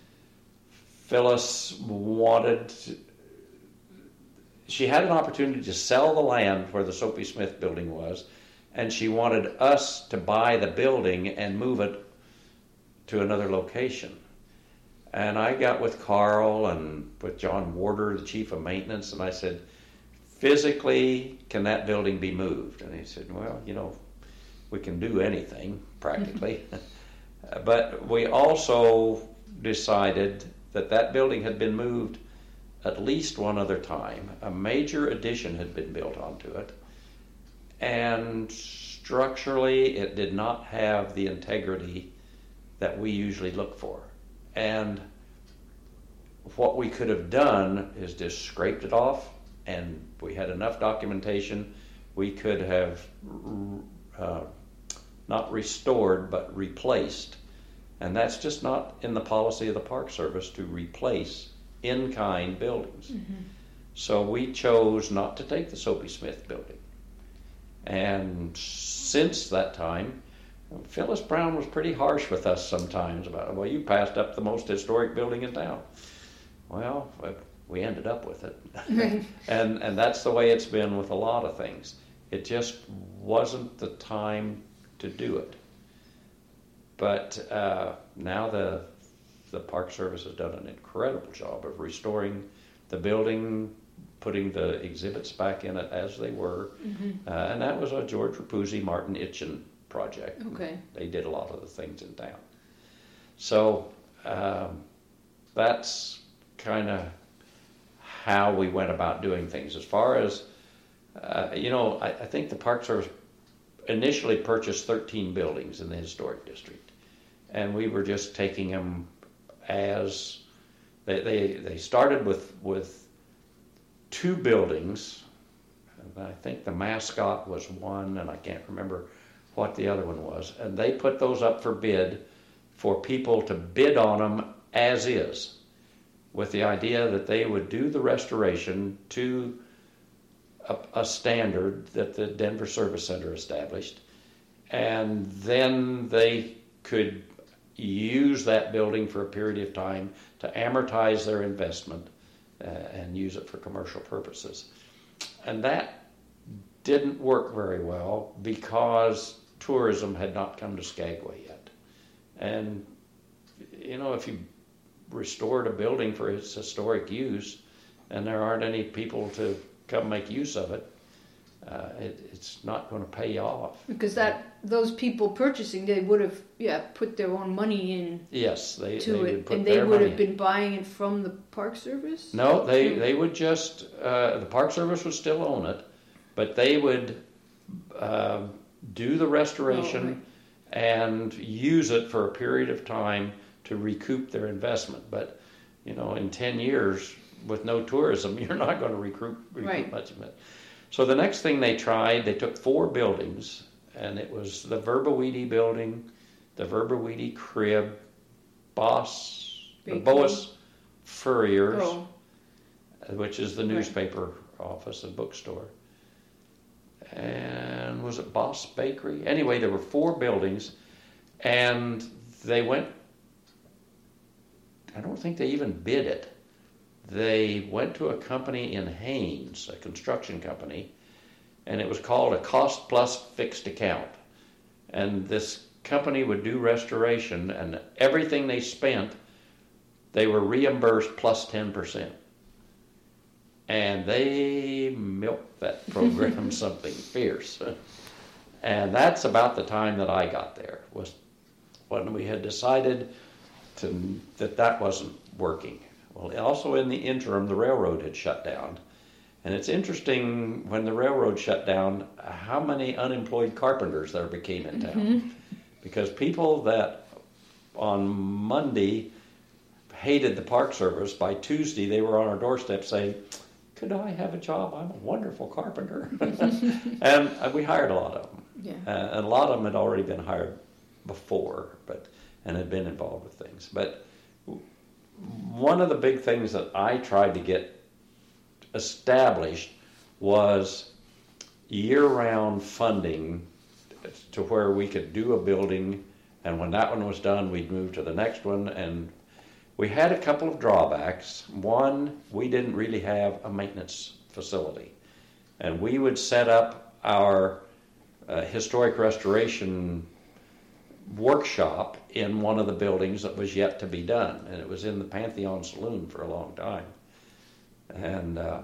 Phyllis wanted, to, she had an opportunity to sell the land where the Soapy Smith building was, and she wanted us to buy the building and move it to another location. And I got with Carl and with John Warder, the chief of maintenance, and I said, physically, can that building be moved? And he said, well, you know, we can do anything, practically. But we also decided that that building had been moved at least one other time. A major addition had been built onto it. And structurally, it did not have the integrity that we usually look for. And what we could have done is just scraped it off, and we had enough documentation. We could have uh, not restored, but replaced. And that's just not in the policy of the Park Service to replace in-kind buildings. Mm-hmm. So we chose not to take the Soapy Smith building. And since that time, Phyllis Brown was pretty harsh with us sometimes about, well, you passed up the most historic building in town. Well, we ended up with it. Right. and and that's the way it's been with a lot of things. It just wasn't the time to do it. But uh, now the the Park Service has done an incredible job of restoring the building, putting the exhibits back in it as they were. Mm-hmm. Uh, and that was a George Rapuzzi, Martin Itchen project. Okay. They did a lot of the things in town. So um, that's kind of how we went about doing things. As far as, uh, you know, I, I think the Park Service initially purchased thirteen buildings in the historic district. And we were just taking them as, they, they, they started with, with two buildings. I think the mascot was one, and I can't remember what the other one was. And they put those up for bid for people to bid on them as is, with the idea that they would do the restoration to a, a standard that the Denver Service Center established, and then they could use that building for a period of time to amortize their investment uh, and use it for commercial purposes. And that didn't work very well because tourism had not come to Skagway yet. And, you know, if you restored a building for its historic use and there aren't any people to come make use of it, uh, it it's not going to pay off. Because that those people purchasing, they would have yeah put their own money in Yes, they, to they it, would put and they their would money have in. been buying it from the Park Service. No, they, they would just, uh, the Park Service would still own it, but they would uh, do the restoration Oh, and use it for a period of time to recoup their investment. But, you know, in ten years with no tourism, you're not going to recoup, recoup Right. much of it. So the next thing they tried, they took four buildings, and it was the Verbaweedy building, the Verbaweedy Crib, Boss, the Bakery. Boas Furriers, Oh, which is the Right. newspaper office and bookstore. And was it Boss Bakery? Anyway, there were four buildings, and they went I don't think they even bid it. They went to a company in Haynes, a construction company, and it was called a cost plus fixed account. And this company would do restoration, and everything they spent, they were reimbursed plus ten percent. And they milked that program something fierce. And that's about the time that I got there, was when we had decided to, that that wasn't working. Well, also in the interim, the railroad had shut down. And it's interesting, when the railroad shut down, how many unemployed carpenters there became in town. Mm-hmm. Because people that on Monday hated the Park Service, by Tuesday they were on our doorstep saying, could I have a job? I'm a wonderful carpenter. And we hired a lot of them. Yeah. Uh, and a lot of them had already been hired before, but and had been involved with things. But one of the big things that I tried to get established was year-round funding to where we could do a building, and when that one was done, we'd move to the next one. And we had a couple of drawbacks. One, we didn't really have a maintenance facility, and we would set up our uh, historic restoration workshop in one of the buildings that was yet to be done, and it was in the Pantheon Saloon for a long time. And uh,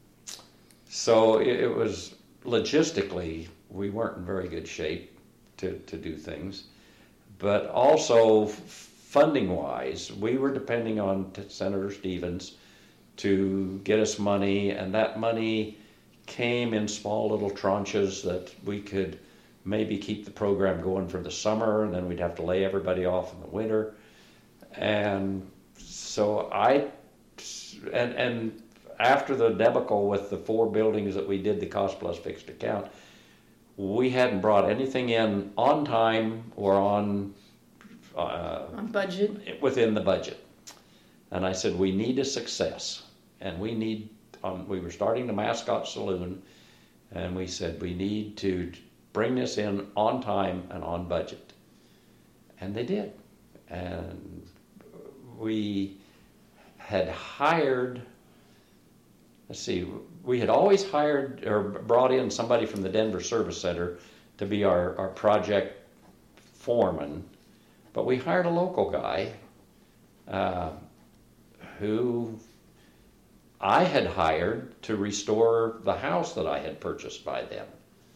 so it, it was logistically, we weren't in very good shape to, to do things, but also funding-wise, we were depending on Senator Stevens to get us money, and that money came in small little tranches that we could maybe keep the program going for the summer, and then we'd have to lay everybody off in the winter. And so I, and, and after the debacle with the four buildings that we did the cost plus fixed account, we hadn't brought anything in on time or on uh, on budget, within the budget. And I said, we need a success, and we need, um, we were starting the Mascot Saloon, and we said we need to bring this in on time and on budget. And they did. And we had hired, let's see, we had always hired or brought in somebody from the Denver Service Center to be our, our project foreman, but we hired a local guy uh, who I had hired to restore the house that I had purchased by them.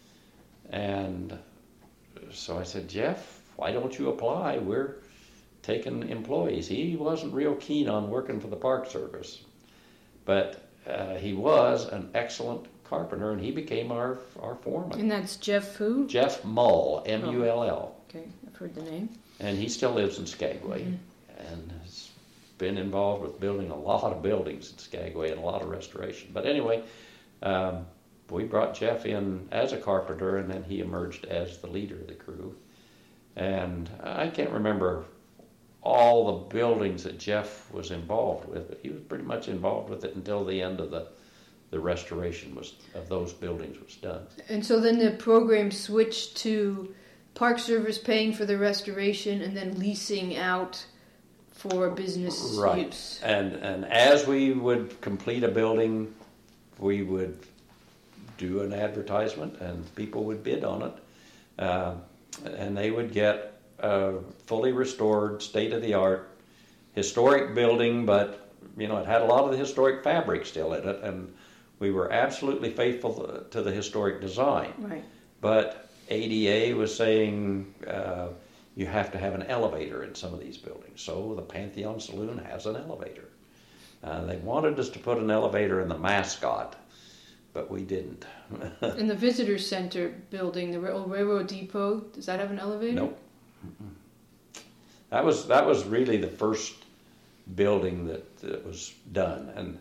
And so I said, Jeff, why don't you apply? We're taking employees. He wasn't real keen on working for the Park Service, but uh, he was an excellent carpenter, and he became our our foreman. And that's Jeff who? Jeff Mull, M U L L. Oh, okay, I've heard the name. And he still lives in Skagway, mm-hmm. and has been involved with building a lot of buildings in Skagway and a lot of restoration. But anyway, um, we brought Jeff in as a carpenter, and then he emerged as the leader of the crew. And I can't remember all the buildings that Jeff was involved with, but he was pretty much involved with it until the end of the the restoration was of those buildings was done. And so then the program switched to Park Service paying for the restoration and then leasing out for business right. use. And and as we would complete a building, we would do an advertisement, and people would bid on it, uh, and they would get a fully restored, state-of-the-art, historic building, but you know it had a lot of the historic fabric still in it, and we were absolutely faithful to the historic design. Right. But A D A was saying uh, you have to have an elevator in some of these buildings, so the Pantheon Saloon has an elevator. Uh, they wanted us to put an elevator in the Mascot, but we didn't. In the visitor center building, the old railroad depot, does that have an elevator? Nope. Mm-mm. That was that was really the first building that, that was done, and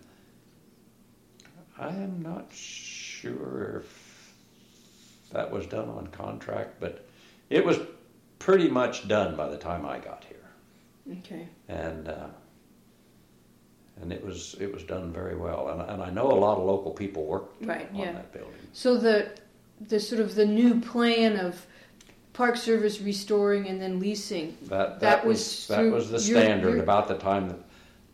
I am not sure if that was done on contract, but it was pretty much done by the time I got here. Okay. And uh, and it was it was done very well, and and I know a lot of local people worked right, on yeah. that building. So the the sort of the new plan of Park Service restoring and then leasing That that, that was, was that was the your, standard your, about the time that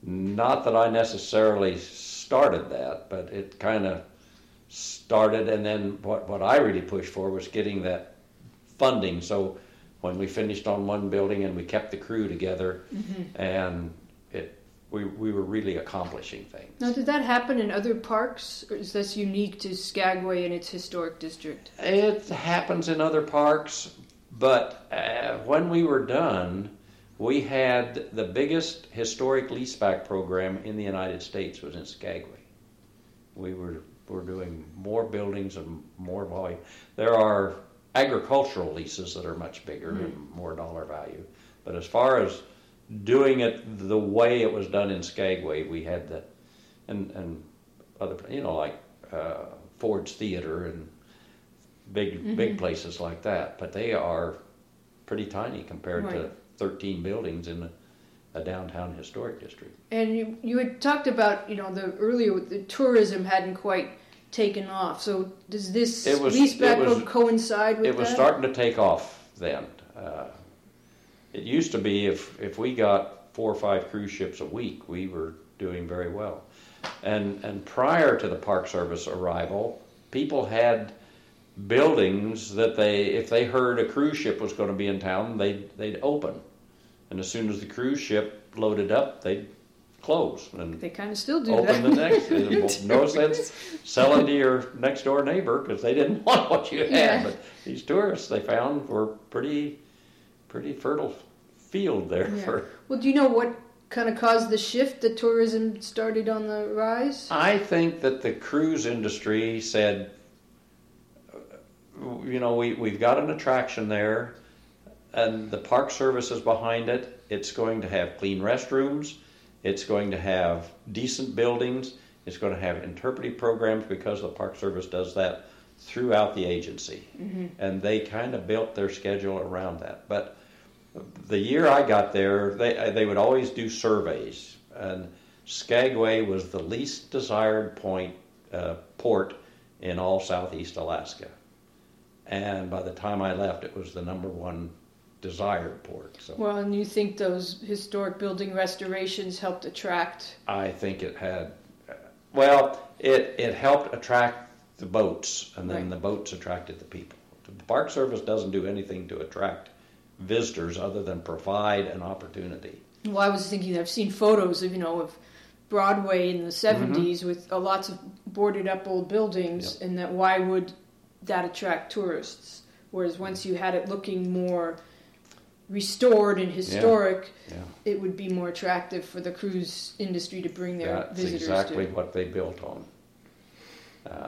Not that I necessarily started that, but it kind of started, and then what, what I really pushed for was getting that funding. So when we finished on one building and we kept the crew together, mm-hmm. and it we we were really accomplishing things. Now, did that happen in other parks, or is this unique to Skagway and its historic district? It happens in other parks, but uh, when we were done, we had the biggest historic leaseback program in the United States was in Skagway. We were were doing more buildings and more volume. There are agricultural leases that are much bigger mm-hmm. and more dollar value, but as far as doing it the way it was done in Skagway, we had the, and and other, you know, like uh, Ford's Theater and big mm-hmm. big places like that. But they are pretty tiny compared right. to thirteen buildings in a, a downtown historic district. And you you had talked about, you know, the earlier the tourism hadn't quite taken off. So does this leaseback program coincide with that? It was that? starting to take off then. Uh, It used to be if, if we got four or five cruise ships a week, we were doing very well. And and prior to the Park Service arrival, people had buildings that they, if they heard a cruise ship was going to be in town, they'd, they'd open. And as soon as the cruise ship loaded up, they'd close. And they kind of still do open that. the next. No sense selling to your next door neighbor because they didn't want what you had. Yeah. But these tourists they found were pretty, pretty fertile field there. Yeah. For. Well, do you know what kind of caused the shift that tourism started on the rise? I think that the cruise industry said, you know, we, we've got an attraction there, and the Park Service is behind it. It's going to have clean restrooms. It's going to have decent buildings. It's going to have interpretive programs because the Park Service does that throughout the agency. Mm-hmm. And they kind of built their schedule around that. But the year I got there, they they would always do surveys, and Skagway was the least desired point uh, port in all Southeast Alaska. And by the time I left, it was the number one desired port. So well, and you think those historic building restorations helped attract? I think it had. Uh, well, it it helped attract the boats, and then right. the boats attracted the people. The Park Service doesn't do anything to attract visitors other than provide an opportunity. Well, I was thinking, I've seen photos of, you know, of Broadway in the seventies mm-hmm. with uh, lots of boarded up old buildings, yep. and that why would that attract tourists? Whereas once you had it looking more restored and historic, yeah. Yeah. it would be more attractive for the cruise industry to bring their That's visitors That's exactly to. what they built on. Uh,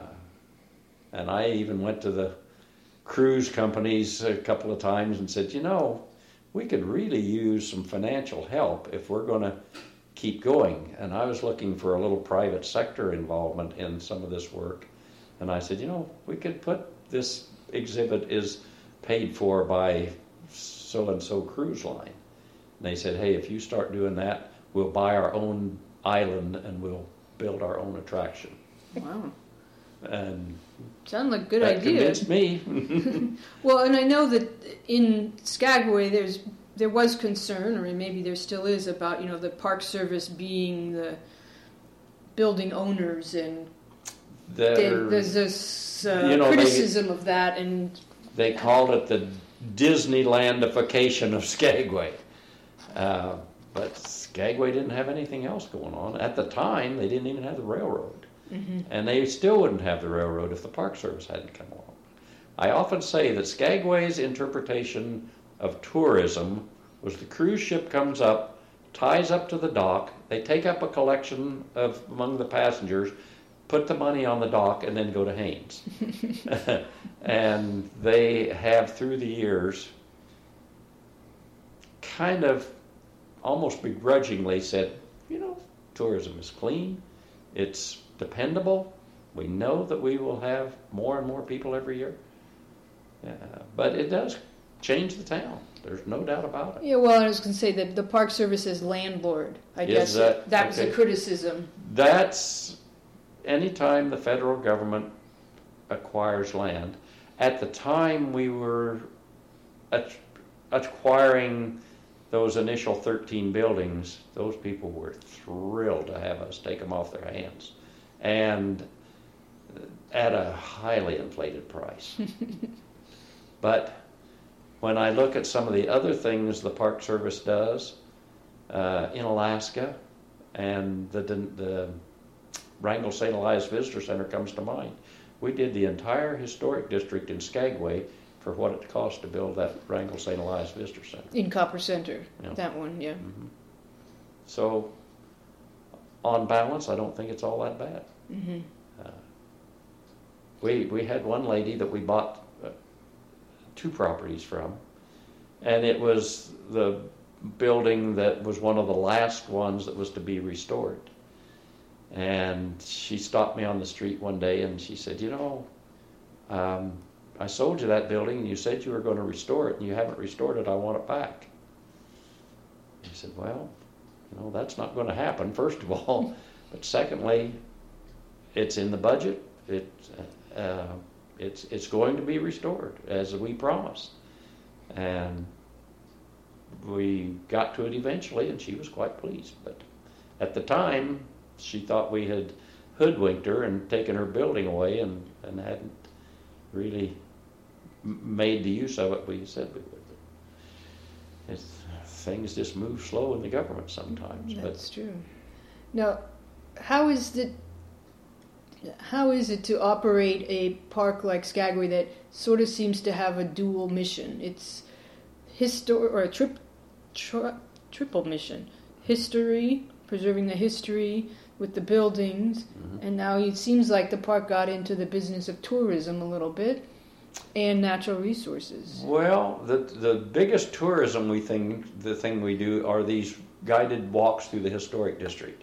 and I even went to the cruise companies a couple of times and said, you know, we could really use some financial help if we're going to keep going. And I was looking for a little private sector involvement in some of this work. And I said, you know, we could put this exhibit is paid for by so-and-so cruise line. And they said, hey, if you start doing that, we'll buy our own island and we'll build our own attraction. Wow. And sounds like a good that idea. Convinced me. Well, and I know that in Skagway there's there was concern, or maybe there still is, about, you know, the Park Service being the building owners, and there, they, there's this uh, you know, criticism they, of that, and they called it the Disneylandification of Skagway. Uh, but Skagway didn't have anything else going on at the time. They didn't even have the railroad. Mm-hmm. And they still wouldn't have the railroad if the Park Service hadn't come along. I often say that Skagway's interpretation of tourism was the cruise ship comes up, ties up to the dock, they take up a collection of among the passengers, put the money on the dock, and then go to Haines. And they have, through the years, kind of almost begrudgingly said, you know, tourism is clean, it's dependable. We know that we will have more and more people every year. Uh, but it does change the town. There's no doubt about it. Yeah, well, I was going to say that the Park Service is landlord. I Is guess that, that okay. was a criticism. That's anytime the federal government acquires land. At the time we were acquiring those initial thirteen buildings, those people were thrilled to have us take them off their hands, and at a highly inflated price. But when I look at some of the other things the Park Service does uh, in Alaska, and the, the Wrangell Saint Elias Visitor Center comes to mind. We did the entire historic district in Skagway for what it cost to build that Wrangell Saint Elias Visitor Center. In Copper Center, Yeah. that one, yeah. Mm-hmm. So, on balance, I don't think it's all that bad. Mm-hmm. Uh, we we had one lady that we bought uh, two properties from, and it was the building that was one of the last ones that was to be restored. And she stopped me on the street one day and she said, you know, um, I sold you that building and you said you were going to restore it and you haven't restored it, I want it back. I said, well, you know, that's not going to happen, first of all. But secondly, it's in the budget. It, uh, it's, it's going to be restored as we promised. And we got to it eventually and she was quite pleased. But at the time, she thought we had hoodwinked her and taken her building away and, and hadn't really m- made the use of it we said we would. It's, things just move slow in the government sometimes. That's but true. Now, how is the how is it to operate a park like Skagway that sort of seems to have a dual mission? It's histor or a trip, tri- triple mission: history, preserving the history with the buildings, mm-hmm. and now it seems like the park got into the business of tourism a little bit, and natural resources. Well, the the biggest tourism we think the thing we do are these guided walks through the historic district.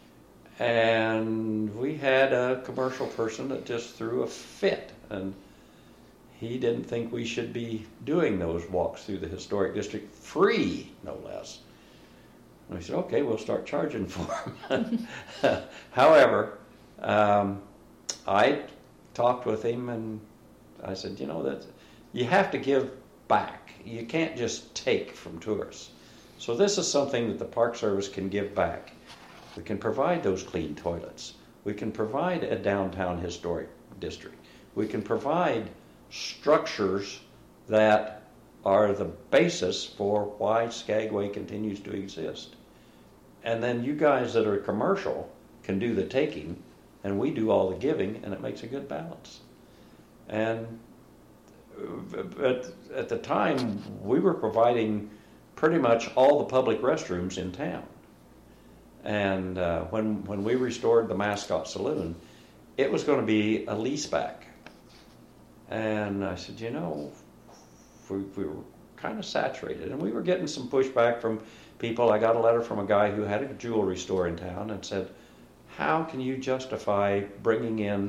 And we had a commercial person that just threw a fit, and he didn't think we should be doing those walks through the historic district free, no less. And we said, okay, we'll start charging for them. However, um, I talked with him and I said, you know, that you have to give back. You can't just take from tourists. So this is something that the Park Service can give back. We can provide those clean toilets. We can provide a downtown historic district. We can provide structures that are the basis for why Skagway continues to exist. And then you guys that are commercial can do the taking, and we do all the giving, and it makes a good balance. And at, at the time, we were providing pretty much all the public restrooms in town. And uh, when when we restored the Mascot Saloon, it was going to be a leaseback. And I said, you know, we, we were kind of saturated, and we were getting some pushback from people. I got a letter from a guy who had a jewelry store in town and said, how can you justify bringing in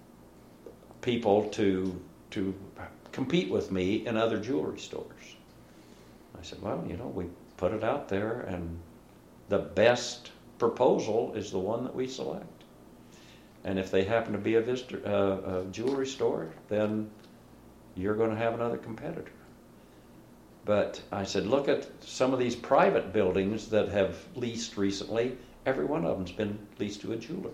people to to compete with me in other jewelry stores? I said, well, you know, we put it out there, and the best proposal is the one that we select. And if they happen to be a visitor, uh, a jewelry store, then you're going to have another competitor. But I said, look at some of these private buildings that have leased recently. Every one of them's been leased to a jeweler.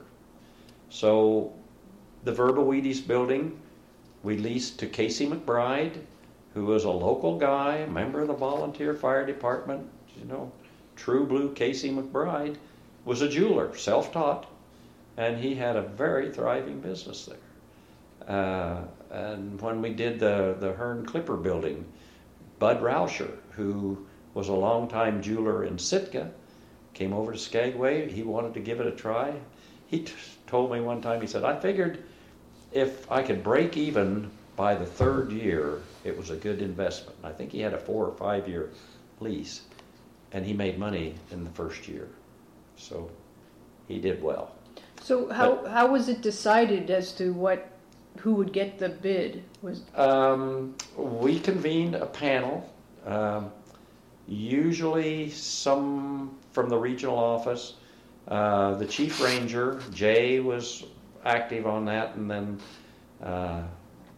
So the Verba Wheaties building, we leased to Casey McBride, who was a local guy, a member of the volunteer fire department. You know, true blue Casey McBride was a jeweler, self-taught, and he had a very thriving business there. Uh, and when we did the, the Hearn Clipper building, Bud Rauscher, who was a longtime jeweler in Sitka, came over to Skagway. He wanted to give it a try. He t- told me one time, he said, I figured if I could break even by the third year, it was a good investment. I think he had a four or five year lease, and he made money in the first year. So he did well. So how But- how was it decided as to what who would get the bid? Was Um, we convened a panel, um, usually some from the regional office. Uh, the chief ranger, Jay, was active on that, and then uh,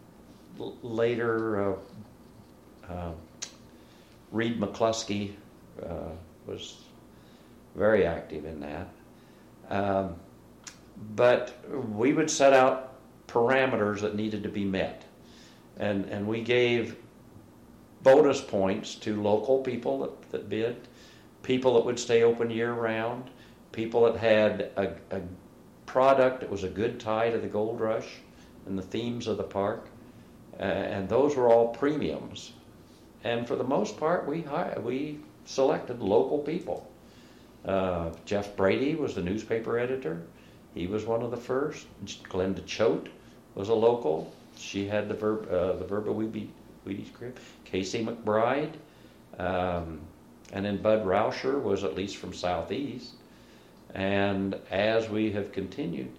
l- later uh, uh, Reed McCluskey uh, was very active in that. Um, but we would set out parameters that needed to be met. And, and we gave bonus points to local people that, that bid, people that would stay open year-round, people that had a, a product that was a good tie to the Gold Rush and the themes of the park, uh, and those were all premiums. And for the most part, we hired, we selected local people. Uh, Jeff Brady was the newspaper editor. He was one of the first. Glenda Choate was a local. She had the verb, uh, the Verba Weedy, Wheaties crib. Casey McBride, um, and then Bud Rauscher was at least from Southeast. And as we have continued,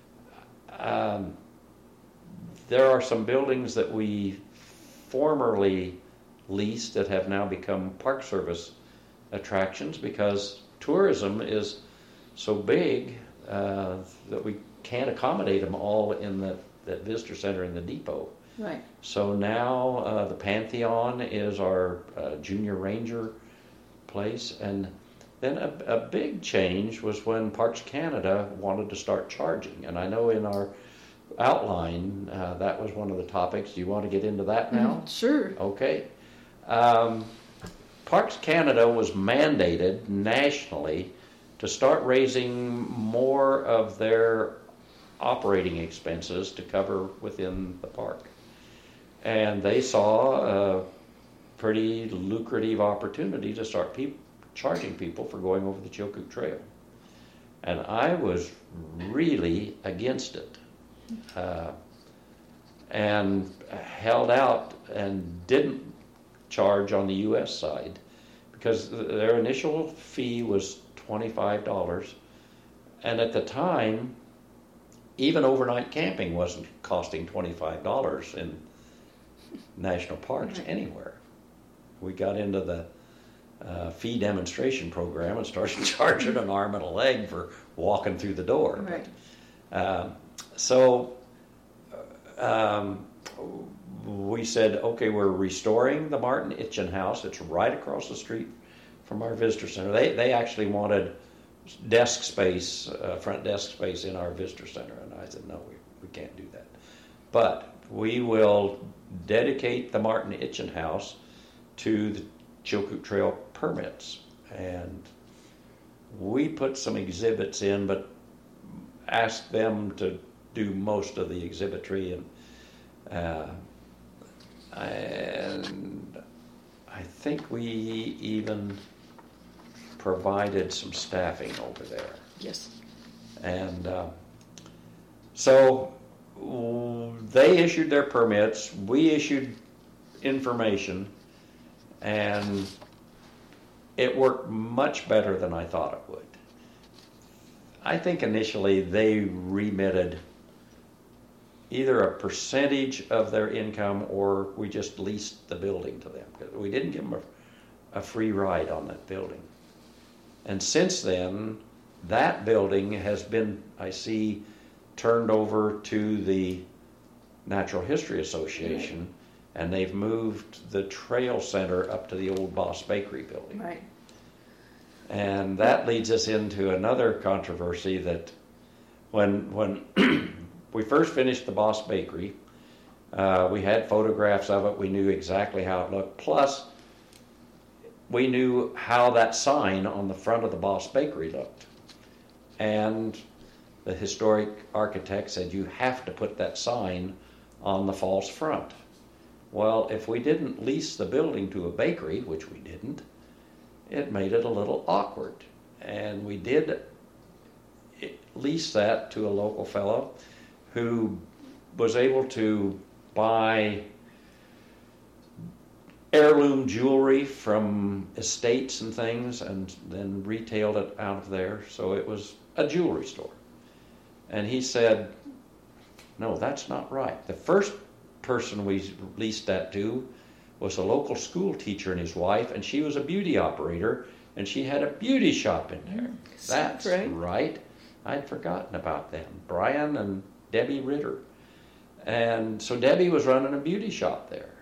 um, there are some buildings that we formerly leased that have now become Park Service attractions because tourism is so big uh, that we can't accommodate them all in the, that visitor center in the depot. Right. So now uh, the Pantheon is our uh, junior ranger place. And then a, a big change was when Parks Canada wanted to start charging. And I know in our outline uh, that was one of the topics. Do you want to get into that now? Mm, sure. Okay. Um, Parks Canada was mandated nationally to start raising more of their operating expenses to cover within the park. And they saw a pretty lucrative opportunity to start pe- charging people for going over the Chilkoot Trail. And I was really against it. Uh, and held out and didn't charge on the U S side because their initial fee was twenty-five dollars. And at the time, even overnight camping wasn't costing twenty-five dollars in national parks Right. anywhere. We got into the uh, fee demonstration program and started charging an arm and a leg for walking through the door. Right. Um, so um, we said, okay, we're restoring the Martin Itchen House. It's right across the street from our visitor center. They they actually wanted desk space, uh, front desk space in our visitor center, and I said, no, we, we can't do that. But we will dedicate the Martin Itchen House to the Chilkoot Trail permits. And we put some exhibits in, but asked them to do most of the exhibitry, and uh, and I think we even provided some staffing over there. Yes. And uh, so w- they issued their permits, we issued information, and it worked much better than I thought it would. I think initially they remitted either a percentage of their income or we just leased the building to them. We didn't give them a, a free ride on that building. And since then, that building has been, I see, turned over to the Natural History Association, right. And they've moved the Trail Center up to the old Boss Bakery building. Right. And that leads us into another controversy that when when we first finished the Boss Bakery, uh, we had photographs of it. We knew exactly how it looked. Plus, we knew how that sign on the front of the Boss Bakery looked. And the historic architect said, you have to put that sign on the false front. Well, if we didn't lease the building to a bakery, which we didn't, it made it a little awkward. And we did lease that to a local fellow who was able to buy heirloom jewelry from estates and things and then retailed it out of there. So it was a jewelry store. And he said, no, that's not right. The first person we leased that to was a local school teacher and his wife, and she was a beauty operator, and she had a beauty shop in there. Mm, that's right. right. I'd forgotten about them. Brian and Debbie Ritter. And so Debbie was running a beauty shop there.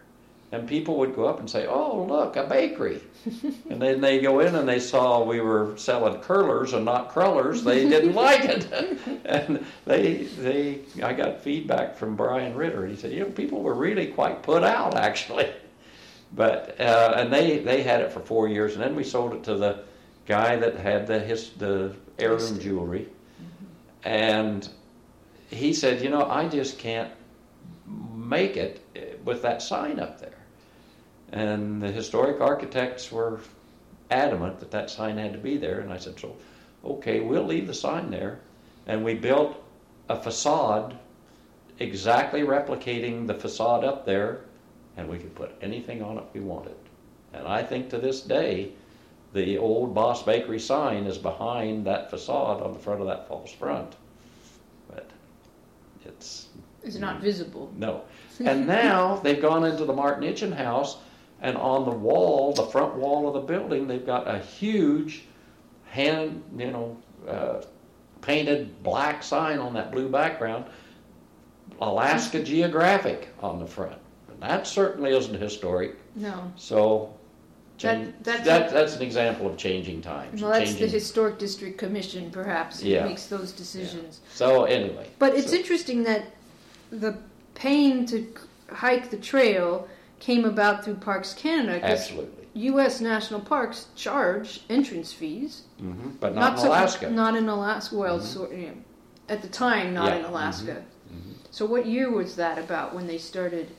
and people would go up and say, "Oh, look, a bakery." And then they go in and they saw we were selling curlers and not crullers. They didn't like it, and they they I got feedback from Brian Ritter. He said, "You know, people were really quite put out, actually." But uh, and they they had it for four years, and then we sold it to the guy that had the his the heirloom jewelry, mm-hmm. and he said, "You know, I just can't make it with that sign up there." And the historic architects were adamant that that sign had to be there. And I said, so, okay, we'll leave the sign there. And we built a facade exactly replicating the facade up there, and we could put anything on it we wanted. And I think to this day, the old Boss Bakery sign is behind that facade on the front of that false front. But it's... It's not visible. No. And now they've gone into the Martin Itchen house, and on the wall, the front wall of the building, they've got a huge hand, you know, uh, painted black sign on that blue background, Alaska Geographic on the front. And that certainly isn't historic. No. So change, that, that's, that, a, that's an example of changing times. Well, that's changing, the Historic District Commission, perhaps, who yeah. makes those decisions. Yeah. So anyway. But it's so. interesting that the paying to hike the trail came about through Parks Canada. Absolutely. U S national parks charge entrance fees. Mm-hmm. But not, not in so, Alaska. Not in Alaska. Well, mm-hmm. so, you know, at the time, not yeah. in Alaska. Mm-hmm. Mm-hmm. So what year was that about when they started?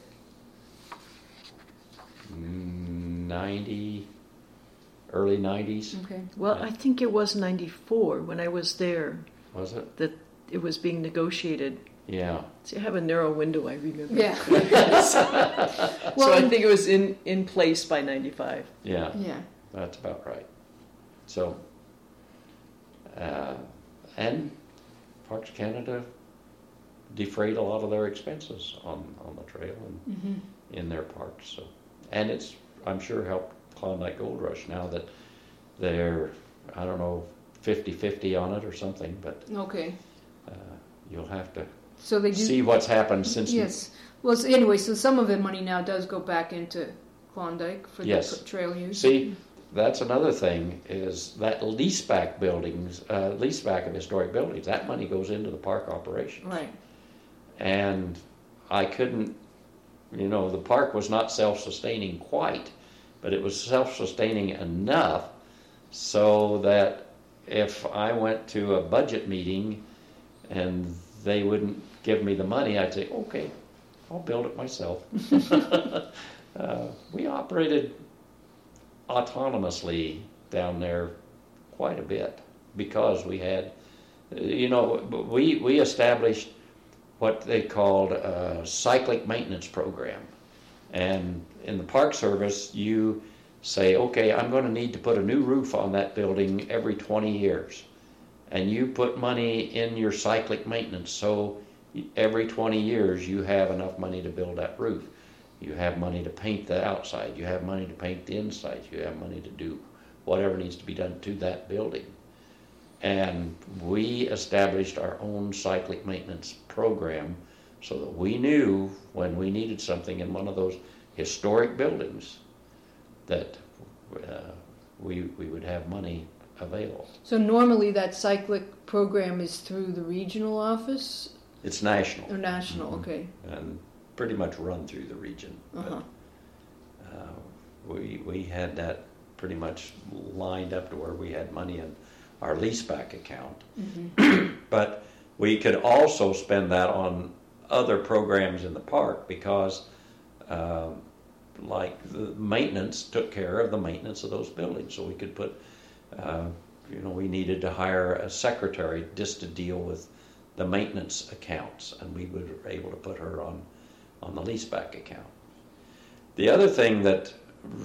ninety, early nineties. Okay. Well, Yeah. I think it was ninety-four when I was there Was it? that it was being negotiated. Yeah. See, I have a narrow window, I remember. Yeah. so Well, I think it was in, in place by ninety-five. Yeah. Yeah. That's about right. So, uh, and Parks Canada defrayed a lot of their expenses on, on the trail and Mm-hmm. in their parks. So, and it's, I'm sure, helped Klondike Gold Rush now that they're, I don't know, fifty-fifty on it or something, but Okay. uh, you'll have to So they do. see what's happened since. Yes. Well, so anyway, so some of the money now does go back into Klondike for Yes. the trail use. See, that's another thing is that leaseback buildings, uh, leaseback of historic buildings, that money goes into the park operation. Right. And I couldn't, you know, the park was not self-sustaining quite, but it was self-sustaining enough so that if I went to a budget meeting and they wouldn't give me the money, I'd say, okay, I'll build it myself. uh, we operated autonomously down there quite a bit because we had, you know, we, we established what they called a cyclic maintenance program. And in the Park Service, you say, okay, I'm going to need to put a new roof on that building every twenty years. And you put money in your cyclic maintenance, so every twenty years you have enough money to build that roof. You have money to paint the outside, you have money to paint the inside, you have money to do whatever needs to be done to that building. And we established our own cyclic maintenance program so that we knew when we needed something in one of those historic buildings that uh, we, we would have money available. So normally that cyclic program is through the regional office It's national. or national? Mhm. Okay. And pretty much run through the region. Uh-huh. But, uh, we, we had that pretty much lined up to where we had money in our leaseback account. Mm-hmm. But we could also spend that on other programs in the park because uh, like the maintenance took care of the maintenance of those buildings. So we could put, uh, you know, we needed to hire a secretary just to deal with the maintenance accounts, and we were able to put her on, on the leaseback account. The other thing that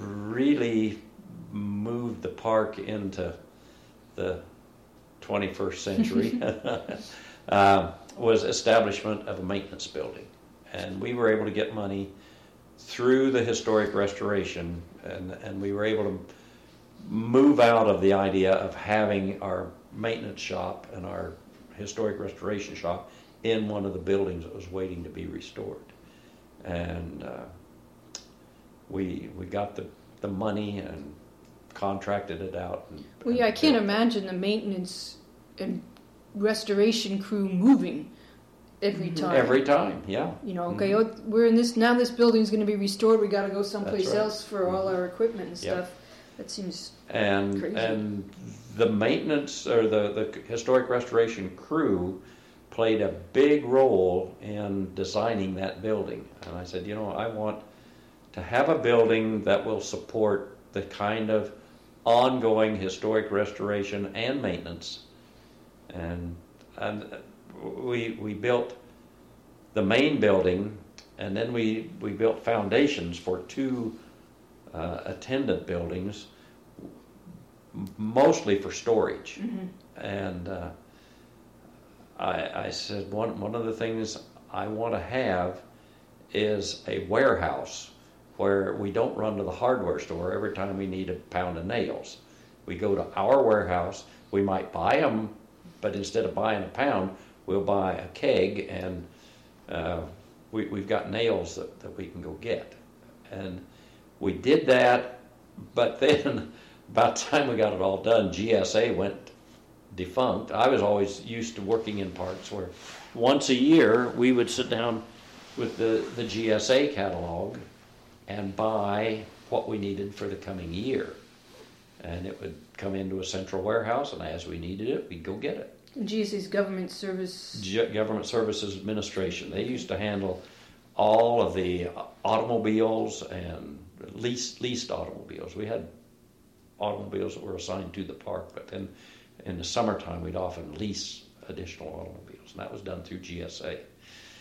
really moved the park into the twenty-first century uh, was establishment of a maintenance building. And we were able to get money through the historic restoration, and, and we were able to move out of the idea of having our maintenance shop and our historic restoration shop in one of the buildings that was waiting to be restored. And uh, we we got the, the money and contracted it out. And, Well, yeah, I can't built it. imagine the maintenance and restoration crew moving every time. Every time, yeah. You know, okay, oh, we're in this now. This building's going to be restored. We got to go someplace That's right. else for all our equipment and Yep. stuff. That seems And Crazy. and the maintenance or the, the historic restoration crew played a big role in designing that building. And I said, you know, I want to have a building that will support the kind of ongoing historic restoration and maintenance. And and we we built the main building, and then we, we built foundations for two uh, attendant buildings, mostly for storage. mm-hmm. And uh, I, I said one one of the things I want to have is a warehouse where we don't run to the hardware store every time we need a pound of nails. We go to our warehouse. We might buy them, but instead of buying a pound, we'll buy a keg, and uh, we, we've got nails that, that we can go get. And we did that, but then about the time we got it all done, G S A went defunct. I was always used to working in parks where once a year we would sit down with the, the G S A catalog and buy what we needed for the coming year. And it would come into a central warehouse, and as we needed it, we'd go get it. G S A's government service. G- Government Services Administration. They used to handle all of the automobiles and leased, leased automobiles. We had automobiles that were assigned to the park, but then in the summertime we'd often lease additional automobiles, and that was done through G S A.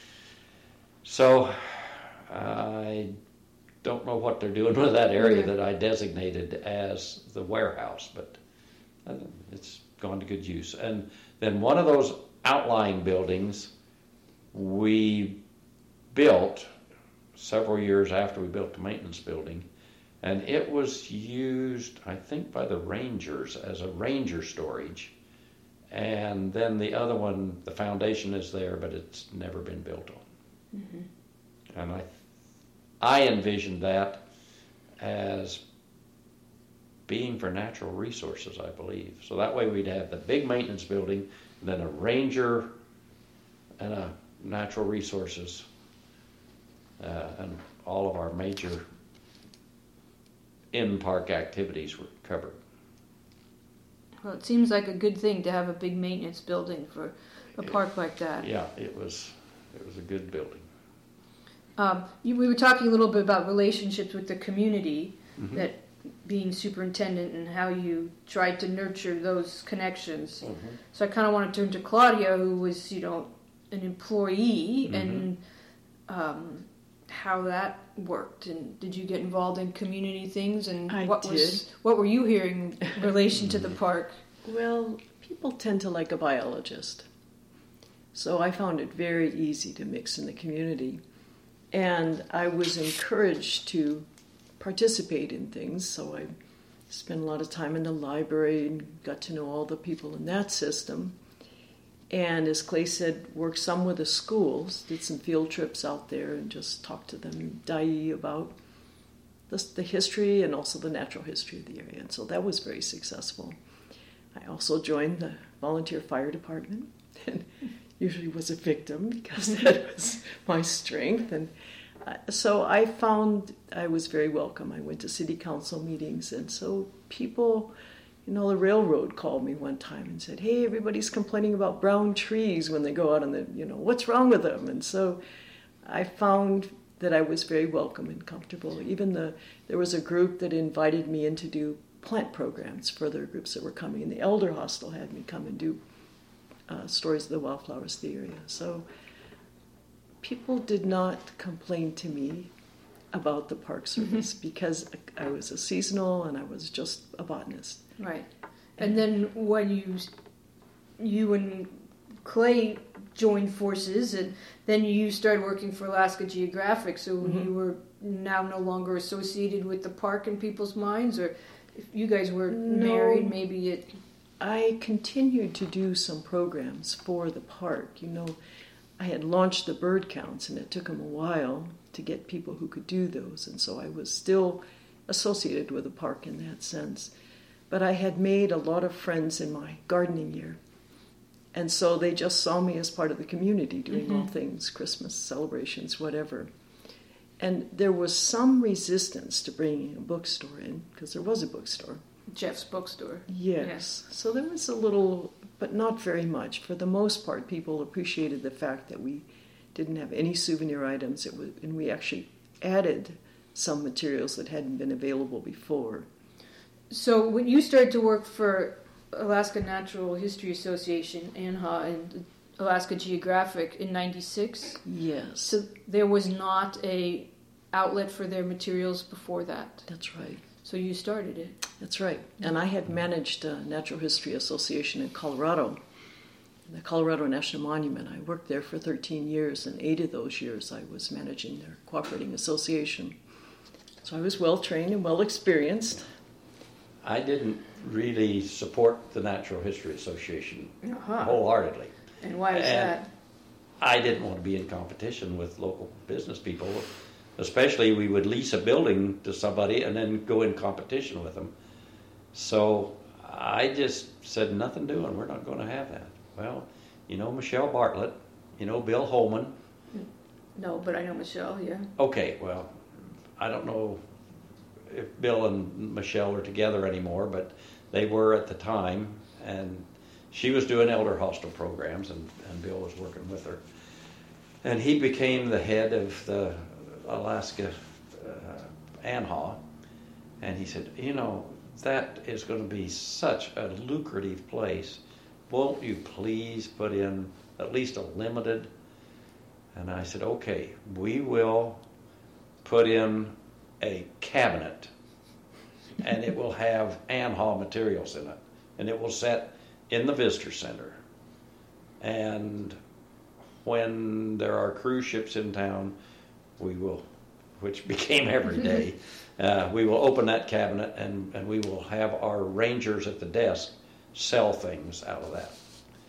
So I don't know what they're doing with that area that I designated as the warehouse, but it's gone to good use. And then one of those outlying buildings we built several years after we built the maintenance building, and it was used, I think, by the Rangers as a ranger storage. And then the other one, the foundation is there, but it's never been built on. Mm-hmm. And I I envisioned that as being for natural resources, I believe. So that way we'd have the big maintenance building, and then a ranger and a natural resources, uh, and all of our major in-park activities were covered. Well, it seems like a good thing to have a big maintenance building for a park like that. Yeah, it was it was a good building. Um, you, we were talking a little bit about relationships with the community, Mm-hmm. that being superintendent and how you tried to nurture those connections. Mm-hmm. So I kind of want to turn to Claudia, who was, you know, an employee, Mm-hmm. and um, how that worked. And did you get involved in community things? And I what did. was what were you hearing in relation to the park? Well, people tend to like a biologist. So I found it very easy to mix in the community. And I was encouraged to participate in things, so I spent a lot of time in the library and got to know all the people in that system. And as Clay said, worked some with the schools, did some field trips out there and just talked to them, Dai, about the, the history and also the natural history of the area. And so that was very successful. I also joined the volunteer fire department and usually was a victim because that was my strength. And uh, so I found I was very welcome. I went to city council meetings, and so people, you know, the railroad called me one time and said, hey, everybody's complaining about brown trees when they go out on the, you know, what's wrong with them? And so I found that I was very welcome and comfortable. Even the there was a group that invited me in to do plant programs for other groups that were coming, and the Elder Hostel had me come and do uh, stories of the wildflowers of the area. So people did not complain to me about the Park Service mm-hmm. because I was a seasonal and I was just a botanist. Right. And then when you you and Clay joined forces, and then you started working for Alaska Geographic, so mm-hmm. you were now no longer associated with the park in people's minds, or if you guys were no, married, maybe it... I continued to do some programs for the park. You know, I had launched the bird counts, and it took them a while to get people who could do those, and so I was still associated with the park in that sense. But I had made a lot of friends in my gardening year, and so they just saw me as part of the community doing mm-hmm. all things, Christmas celebrations, whatever. And there was some resistance to bringing a bookstore in, because there was a bookstore. Jeff's bookstore. Yes. yes. So there was a little, but not very much. For the most part, people appreciated the fact that we didn't have any souvenir items, it was, and we actually added some materials that hadn't been available before. So when you started to work for Alaska Natural History Association, A N H A, and Alaska Geographic in ninety-six? Yes. So there was not a outlet for their materials before that? That's right. So you started it? That's right. And I had managed a Natural History Association in Colorado, the Colorado National Monument. I worked there for thirteen years, and eight of those years I was managing their cooperating association. So I was well-trained and well-experienced. I didn't really support the Natural History Association uh-huh. wholeheartedly. And why is and that? I didn't want to be in competition with local business people. Especially, we would lease a building to somebody and then go in competition with them. So I just said, nothing doing. We're not going to have that. Well, you know Michelle Bartlett. You know Bill Holman. No, but I know Michelle, yeah. Okay, well, I don't know if Bill and Michelle are together anymore, but they were at the time. And she was doing elder hostel programs, and, and Bill was working with her. And he became the head of the Alaska uh, A N H A, and he said, you know, that is going to be such a lucrative place. Won't you please put in at least a limited? And I said, okay, we will put in a cabinet, and it will have A N H A materials in it, and it will set in the visitor center. And when there are cruise ships in town, we will, which became every day, uh, we will open that cabinet and, and we will have our rangers at the desk sell things out of that.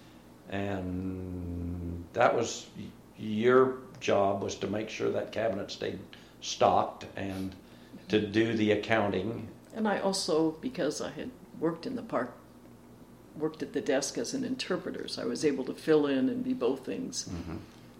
And that was, your job was to make sure that cabinet stayed stocked and to do the accounting. And I also, because I had worked in the park, worked at the desk as an interpreter, so I was able to fill in and be both things. Mm-hmm.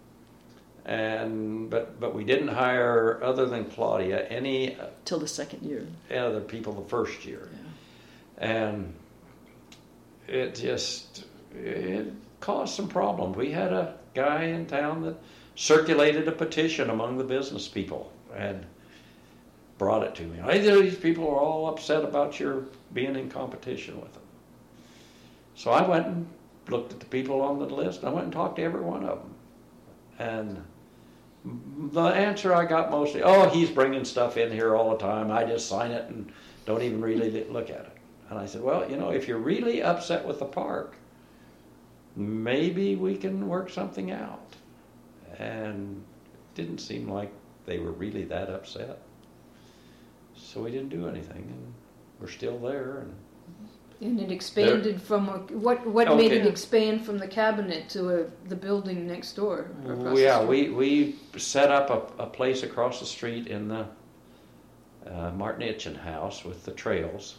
And but but we didn't hire, other than Claudia, any till the second year. Other people the first year, yeah. And it just it caused some problems. We had a guy in town that circulated a petition among the business people and brought it to me. Hey, these people are all upset about your being in competition with them. So I went and looked at the people on the list. I went and talked to every one of them. And the answer I got mostly, oh, he's bringing stuff in here all the time. I just sign it and don't even really look at it. And I said, well, you know, if you're really upset with the park, maybe we can work something out. And it didn't seem like they were really that upset. So we didn't do anything, and we're still there. And And it expanded there. from a, what? What okay. made it expand from the cabinet to a, the building next door? Yeah, we we set up a, a place across the street in the uh, Martin Itchen house with the trails,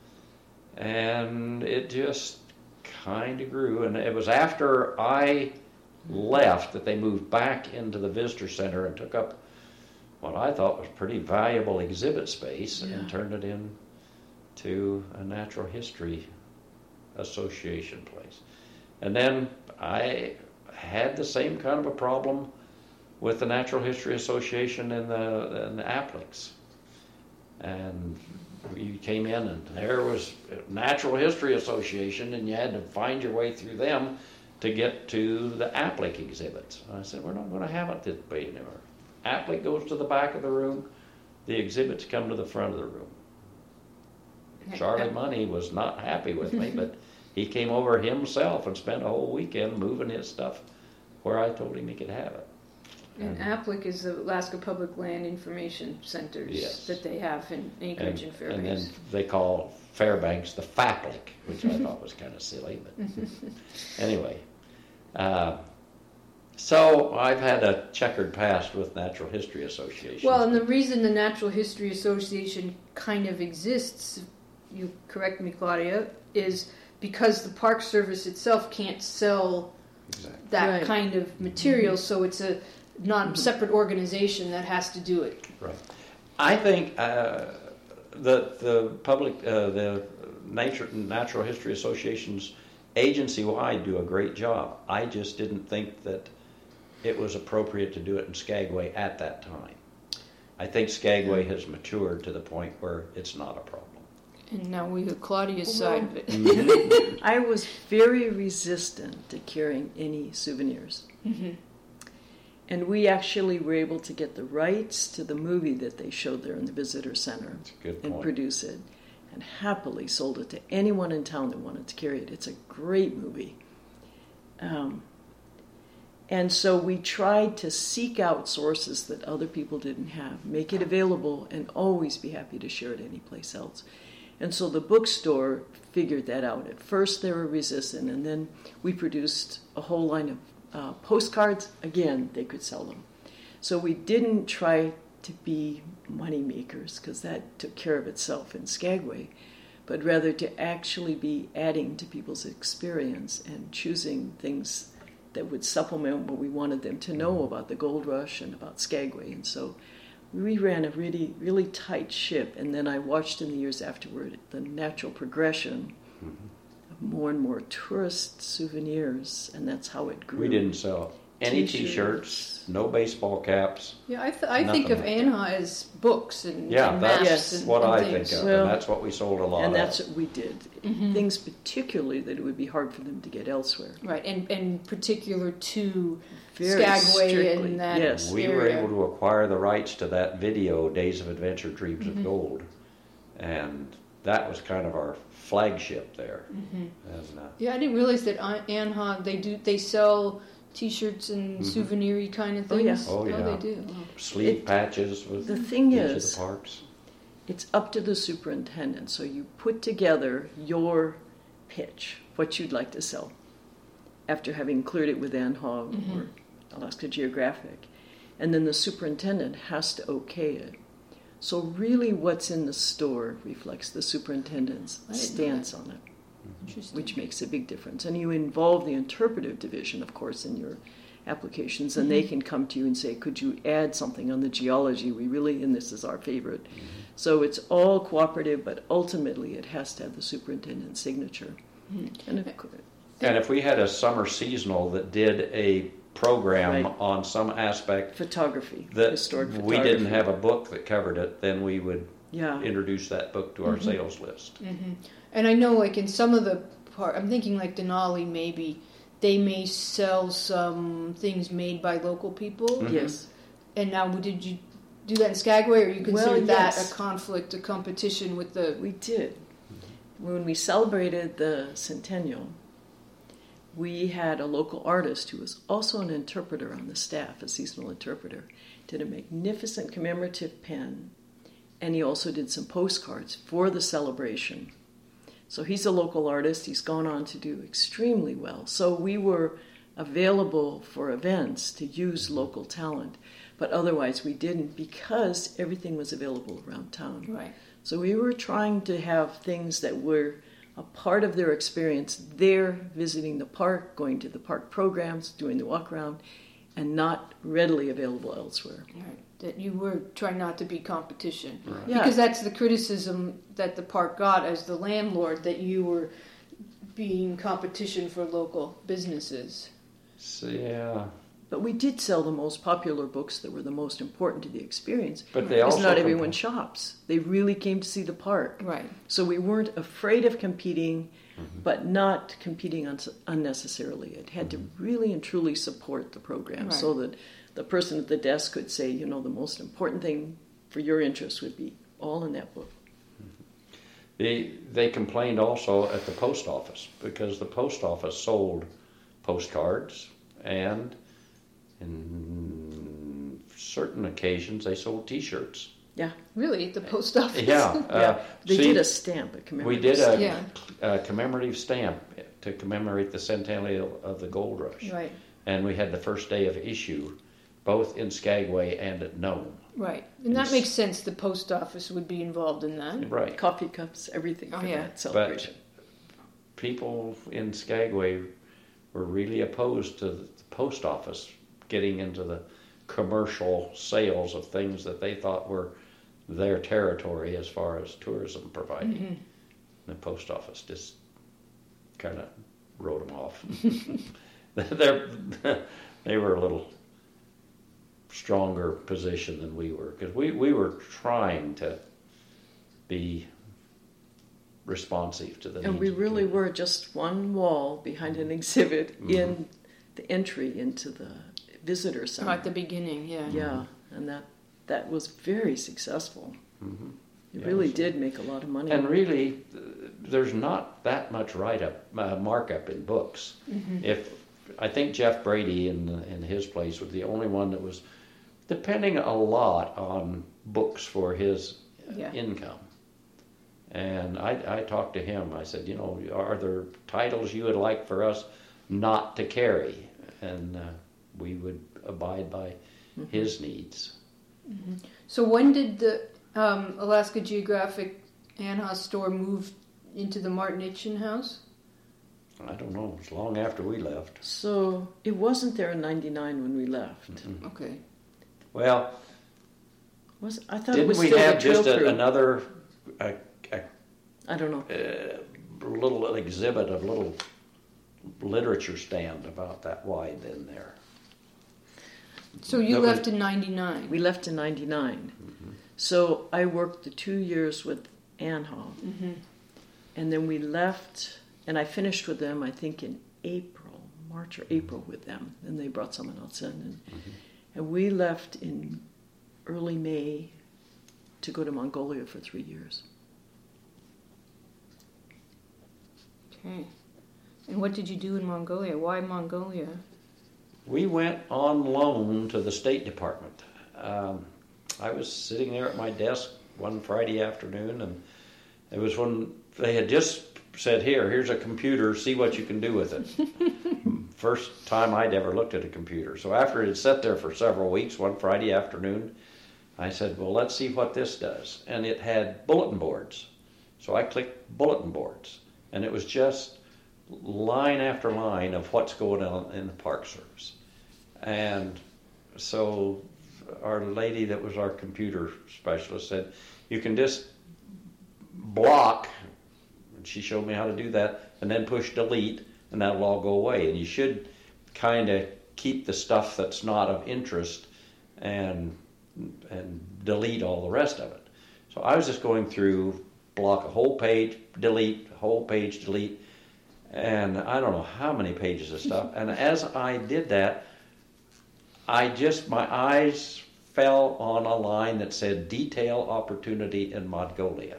and it just kind of grew. And it was after I left that they moved back into the visitor center and took up what I thought was pretty valuable exhibit space yeah. and turned it in to a Natural History Association place. And then I had the same kind of a problem with the Natural History Association in the, in the Applix. And you came in and there was Natural History Association, and you had to find your way through them to get to the Applix exhibits. And I said, we're not going to have it this way anymore. Applix goes to the back of the room, the exhibits come to the front of the room. Charlie Money was not happy with me, but he came over himself and spent a whole weekend moving his stuff where I told him he could have it. And, and Applix is the Alaska Public Land Information Centers yes. that they have in Anchorage and, and Fairbanks. And then they call Fairbanks the Faplic, which I thought was kind of silly, but anyway. Uh, So I've had a checkered past with Natural History Association. Well, and the reason the Natural History Association kind of exists, you correct me, Claudia, is because the Park Service itself can't sell exactly. that Right. kind of material, so it's a non-separate organization that has to do it. Right. I think uh, the the public uh, the Nature Natural History Associations agency-wide do a great job. I just didn't think that it was appropriate to do it in Skagway at that time. I think Skagway has matured to the point where it's not a problem. And now we have Claudia's Well, side of it. Mm-hmm. I was very resistant to carrying any souvenirs. Mm-hmm. And we actually were able to get the rights to the movie that they showed there in the visitor center That's a good and point. produce it, and happily sold it to anyone in town that wanted to carry it. It's a great movie. Um, and so we tried to seek out sources that other people didn't have, make it available, and always be happy to share it anyplace else. And so the bookstore figured that out. At first they were resistant, and then we produced a whole line of uh, postcards. Again, they could sell them. So we didn't try to be money makers, because that took care of itself in Skagway, but rather to actually be adding to people's experience and choosing things that would supplement what we wanted them to know about the gold rush and about Skagway. And so we ran a really, really tight ship. And then I watched in the years afterward the natural progression Mhm. of more and more tourist souvenirs, and that's how it grew. We didn't sell any T-shirts. T-shirts, no baseball caps. Yeah, I, th- I think of Nothing like Anha as books and, Yeah, and that's maps Yes. and, what and I things. think of, Well, and that's what we sold a lot And of. that's what we did. Mhm. Things particularly that it would be hard for them to get elsewhere. Right, and, and particular to Very Skagway strictly, and that yes. We area. were able to acquire the rights to that video, Days of Adventure, Dreams Mhm. of Gold, and that was kind of our flagship there. Mhm. And, uh, Yeah, I didn't realize that An- Anha, they do they sell T-shirts and Mhm. souvenir-y kind of Oh, yeah. things. Oh, yeah. they do. Oh. sleeve It- patches with The thing each is, of the parks. it's up to the superintendent. So you put together your pitch, what you'd like to sell, after having cleared it with Anha Mhm. or Alaska Geographic. And then the superintendent has to okay it. So really what's in the store reflects the superintendent's I didn't know stance on it, Interesting. which makes a big difference. And you involve the interpretive division, of course, in your applications, and they Mhm. can come to you and say, could you add something on the geology? We really, and this is our favorite. So it's all cooperative, but ultimately it has to have the superintendent's signature. Mhm. And of course, And if we had a summer seasonal that did a program Right. on some aspect photography, that historic we photography. didn't have a book that covered it, then we would Yeah. introduce that book to our Mhm. sales list. hmm And I know, like in some of the part, I'm thinking like Denali, maybe they may sell some things made by local people. Mhm. Yes. And now, did you do that in Skagway, or you consider Well, that yes. a conflict, a competition with the? We did. When we celebrated the centennial, we had a local artist who was also an interpreter on the staff, a seasonal interpreter, did a magnificent commemorative pen, and he also did some postcards for the celebration. So he's a local artist. He's gone on to do extremely well. So we were available for events to use local talent, but otherwise we didn't, because everything was available around town. Right. So we were trying to have things that were a part of their experience there, visiting the park, going to the park programs, doing the walk around, and not readily available elsewhere. Right. That you were trying not to be competition. Right. Yeah. Because that's the criticism that the park got as the landlord, that you were being competition for local businesses. So, yeah, But we did sell the most popular books that were the most important to the experience. but they Because also not comp- everyone shops. They really came to see the park. Right. So we weren't afraid of competing, Mhm. but not competing un- unnecessarily. It had to really and truly support the program, Right. so that the person at the desk could say, you know, the most important thing for your interest would be all in that book. They, they complained also at the post office, because the post office sold postcards, and in certain occasions they sold T-shirts. Yeah, Really, at the post office? Yeah, yeah. uh, They see, did a stamp, a we commemorative did stamp. a, Yeah. a commemorative stamp to commemorate the centennial of the gold rush. Right. and we had the first day of issue, both in Skagway and at Nome. Right. And that It's- makes sense. The post office would be involved in that. Right. Coffee cups, everything Oh, for yeah. that celebration. People in Skagway were really opposed to the post office getting into the commercial sales of things that they thought were their territory as far as tourism providing. Mm-hmm. The post office just kind of wrote them off. They're, they were a little stronger position than we were, because we, we were trying to be responsive to the And needs we of really people. were just one wall behind an exhibit Mhm. in the entry into the visitor Oh, center. at the beginning, yeah. Yeah, and that that was very successful. Mhm. It Yeah, really so- did make a lot of money. And really, uh, there's not that much write-up, uh, markup in books. Mm-hmm. If I think Jeff Brady in in his place was the only one that was depending a lot on books for his uh, Yeah. income. And I, I talked to him. I said, you know, are there titles you would like for us not to carry? And uh, we would abide by Mm-hmm. his needs. So when did the um, Alaska Geographic Anha store move into the Martin Itchen house? I don't know. It was long after we left. So it wasn't there in ninety-nine when we left. Mm-hmm. Okay. Well, Was I thought it didn't was we still have the trail just a, crew. another a, a, I don't know. uh, little exhibit, a little literature stand about that wide in there? So you That was- left in ninety-nine. We left in ninety-nine. So I worked the two years with Anha. Mm-hmm. And then we left, and I finished with them, I think, in April, March or April with them. And they brought someone else in. And, and we left in early May to go to Mongolia for three years. Okay. And what did you do in Mongolia? Why Mongolia? We went on loan to the State Department. Um, I was sitting there at my desk one Friday afternoon, and it was when they had just said, here, here's a computer, see what you can do with it. First time I'd ever looked at a computer. So after it had sat there for several weeks, one Friday afternoon, I said, well, let's see what this does. And it had bulletin boards. So I clicked bulletin boards, and it was just line after line of what's going on in the Park Service. And so our lady that was our computer specialist said, you can just block, and she showed me how to do that, and then push delete, and that'll all go away. And you should kind of keep the stuff that's not of interest and and delete all the rest of it. So I was just going through, block a whole page, delete, whole page, delete, and I don't know how many pages of stuff. And as I did that, I just, my eyes fell on a line that said detail opportunity in Mongolia.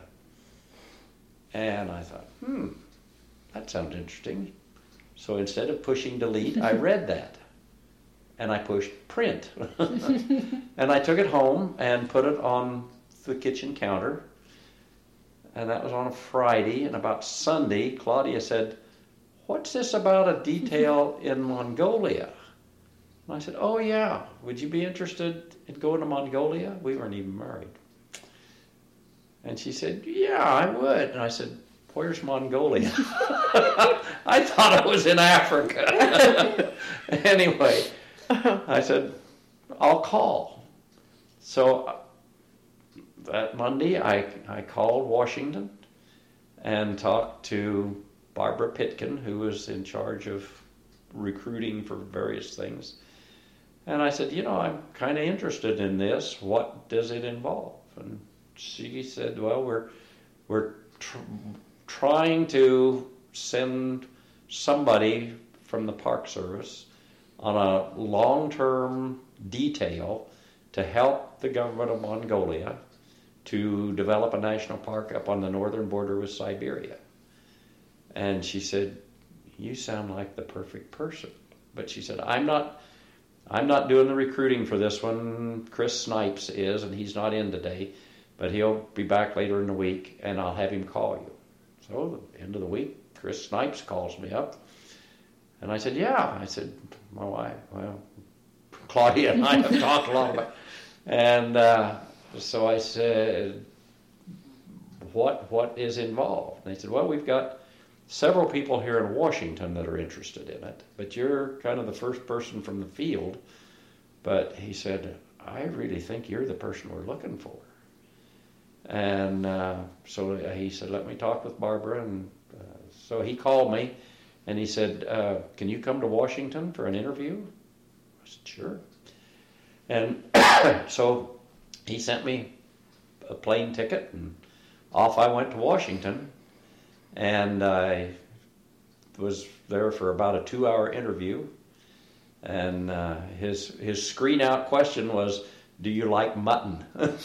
And I thought, hmm, that sounds interesting. So instead of pushing delete, I read that. And I pushed print. And I took it home and put it on the kitchen counter. And that was on a Friday. And about Sunday, Claudia said, what's this about a detail in Mongolia? And I said, oh yeah, would you be interested in going to Mongolia? We weren't even married. And she said, yeah, I would. And I said, where's Mongolia? I thought it was in Africa. Anyway, I said, I'll call. So uh, that Monday, I, I called Washington and talked to Barbara Pitkin, who was in charge of recruiting for various things. And I said, you know, I'm kind of interested in this. What does it involve? And she said, well, we're we're tr- trying to send somebody from the Park Service on a long-term detail to help the government of Mongolia to develop a national park up on the northern border with Siberia. And she said, you sound like the perfect person. But she said, I'm not I'm not doing the recruiting for this one. Chris Snipes is, and he's not in today, but he'll be back later in the week, and I'll have him call you. So at the end of the week, Chris Snipes calls me up, And I said, yeah. I said, my wife, well, Claudia and I have talked a lot about. And uh, so I said, what what is involved? And they said, well, we've got several people here in Washington that are interested in it, but you're kind of the first person from the field. But he said, I really think you're the person we're looking for. And uh, so he said, let me talk with Barbara. And uh, so he called me and he said, uh, can you come to Washington for an interview? I said, sure. And so he sent me a plane ticket and off I went to Washington. And I was there for about a two-hour interview. And uh, his his screen-out question was, do you like mutton?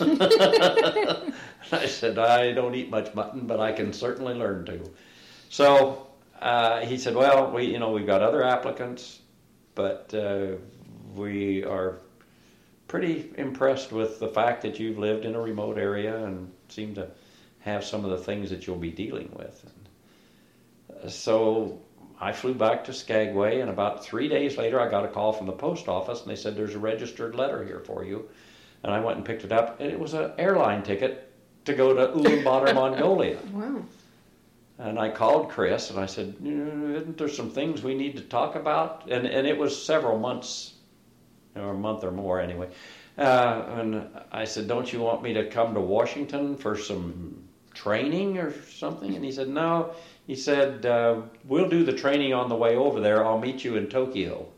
I said, I don't eat much mutton, but I can certainly learn to. So uh, he said, well, we you know we've got other applicants, but uh, we are pretty impressed with the fact that you've lived in a remote area and seem to have some of the things that you'll be dealing with. And, uh, so I flew back to Skagway, and about three days later I got a call from the post office, and they said, there's a registered letter here for you. And I went and picked it up, and it was an airline ticket to go to Ulaanbaatar, Mongolia. Wow. And I called Chris, and I said, isn't there some things we need to talk about? And and it was several months, or a month or more anyway. Uh, and I said, don't you want me to come to Washington for some training or something? And he said, no. He said, uh, we'll do the training on the way over there. I'll meet you in Tokyo.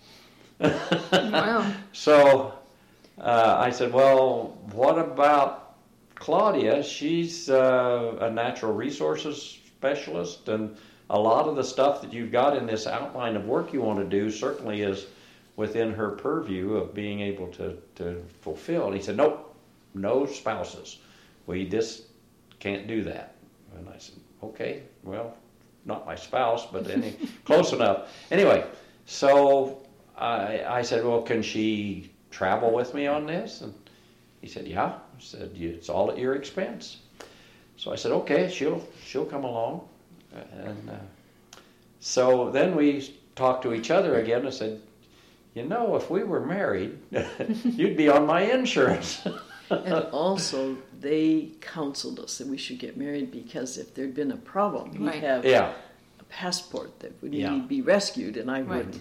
Wow. So uh, I said, well, what about Claudia? She's uh, a natural resources specialist, and a lot of the stuff that you've got in this outline of work you want to do certainly is within her purview of being able to, to fulfill. And he said, nope, no spouses. We just can't do that. And I said, okay, well, not my spouse, but any close enough. Anyway, so I, I said, well, can she travel with me on this? And he said, yeah. I said, it's all at your expense. So I said, okay, she'll she'll come along. And uh, so then we talked to each other again and said, you know, if we were married, you'd be on my insurance. And also, they counseled us that we should get married because if there'd been a problem, he'd Right. have Yeah. a passport that would Yeah. need be rescued, and I Right. wouldn't.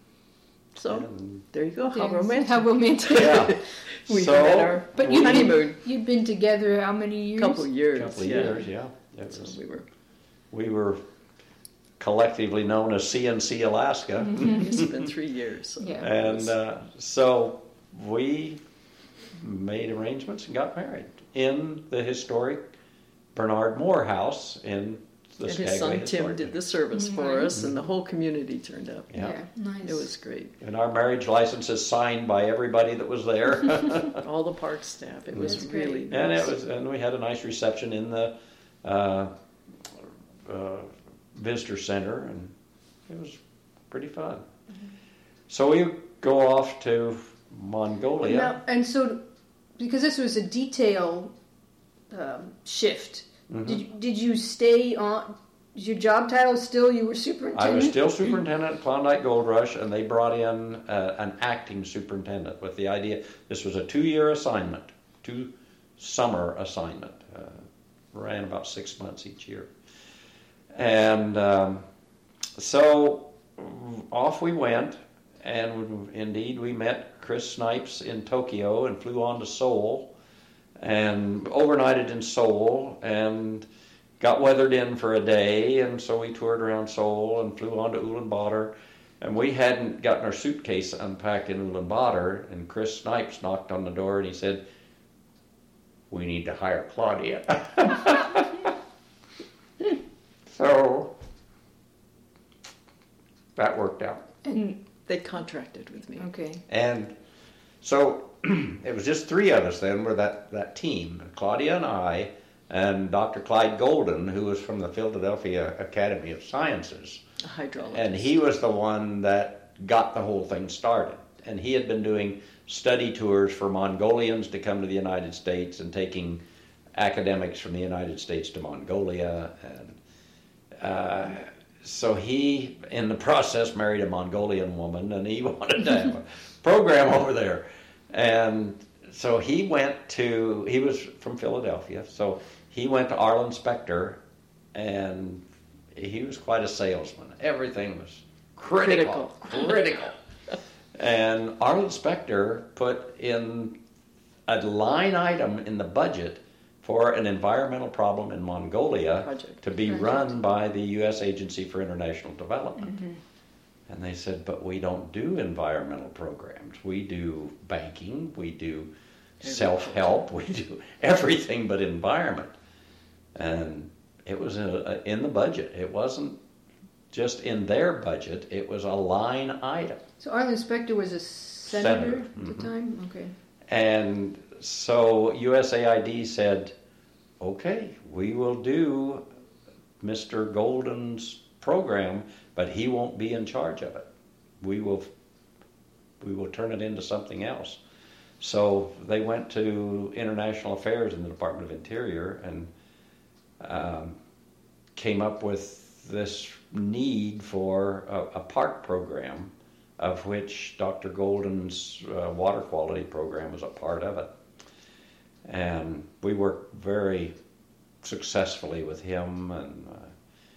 So, And- there you go. How Yes. romantic. How romantic. Yeah. We So, had our But you'd honeymoon. been, you'd been together how many years? couple of years. couple of yeah. years, yeah. It So was, we were. we were collectively known as C N C Alaska. It's been three years. So Yeah. it And was- uh, so we made arrangements and got married in the historic Bernard Moore House in the and Skagway his son Tim Historic did the service for Right. us, and the whole community turned up. Yeah. Nice. It was great. And our marriage license is signed by everybody that was there. All the park staff. It was That's great. really nice. And it was, and we had a nice reception in the uh, uh, visitor center, and it was pretty fun. So we go off to Mongolia. Now, and so, because this was a detail um, shift, Mhm. did you, did you stay on? Is your job title still you were I superintendent? was still superintendent at Klondike Gold Rush, and they brought in uh, an acting superintendent with the idea this was a two-year assignment, two summer assignment, uh, ran about six months each year, and um, so off we went, and indeed we met Chris Snipes in Tokyo and flew on to Seoul, and overnighted in Seoul, and got weathered in for a day, and so we toured around Seoul and flew on to Ulaanbaatar. And we hadn't gotten our suitcase unpacked in Ulaanbaatar, and Chris Snipes knocked on the door and he said, we need to hire Claudia. So that worked out. And They contracted with me. okay, And so it was just three of us then, were that, that team, Claudia and I, and Doctor Clyde Golden, who was from the Philadelphia Academy of Sciences. A hydrologist. And he was the one that got the whole thing started. And he had been doing study tours for Mongolians to come to the United States and taking academics from the United States to Mongolia. And uh, so he, in the process, married a Mongolian woman, and he wanted to have a program over there. And so he went to, he was from Philadelphia, so he went to Arlen Specter, and he was quite a salesman. Everything was critical, critical. critical. And Arlen Specter put in a line item in the budget for an environmental problem in Mongolia Project. to be Project. run by the U S Agency for International Development. Mm-hmm. And they said, but we don't do environmental programs. We do banking, we do self-help, we do everything but environment. And it was in, in the budget. It wasn't just in their budget, it was a line item. So Arlen Specter was a senator, Senator, at the mhm. time? Okay. And so U S A I D said, okay, we will do Mister Golden's program, but he won't be in charge of it. We will, we will turn it into something else. So they went to International Affairs in the Department of Interior and um, came up with this need for a, a park program, of which Doctor Golden's uh, water quality program was a part of it. And we worked very successfully with him, and uh,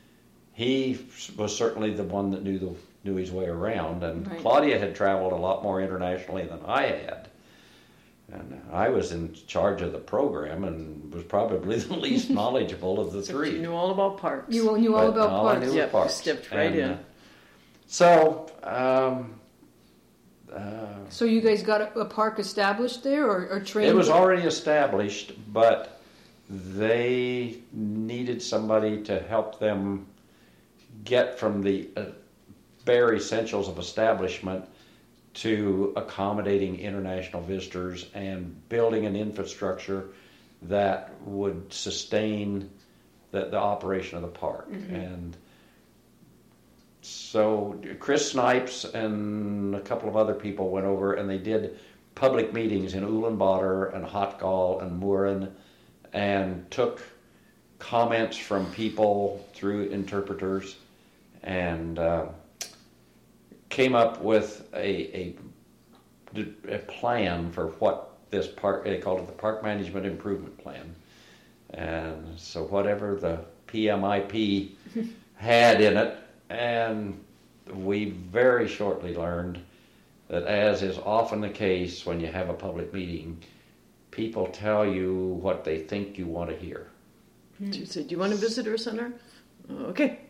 he was certainly the one that knew the knew his way around. And Right. Claudia had traveled a lot more internationally than I had. And I was in charge of the program and was probably the least knowledgeable of the So three. you knew all about parks. You knew all But about all I parks. knew Yeah, was parks. you stepped right And, in. uh, so, um, uh, So you guys got a, a park established there, or, or trained? it was already established, but they needed somebody to help them get from the uh, bare essentials of establishment to accommodating international visitors and building an infrastructure that would sustain the, the operation of the park. Mm-hmm. And so Chris Snipes and a couple of other people went over and they did public meetings in Ulaanbaatar and Hotgal and Murin and took comments from people through interpreters and uh, came up with a, a, a plan for what this park, they called it the Park Management Improvement Plan. And so whatever the P M I P had in it, and we very shortly learned that, as is often the case when you have a public meeting, people tell you what they think you want to hear. You said, do you want a visitor center? Okay.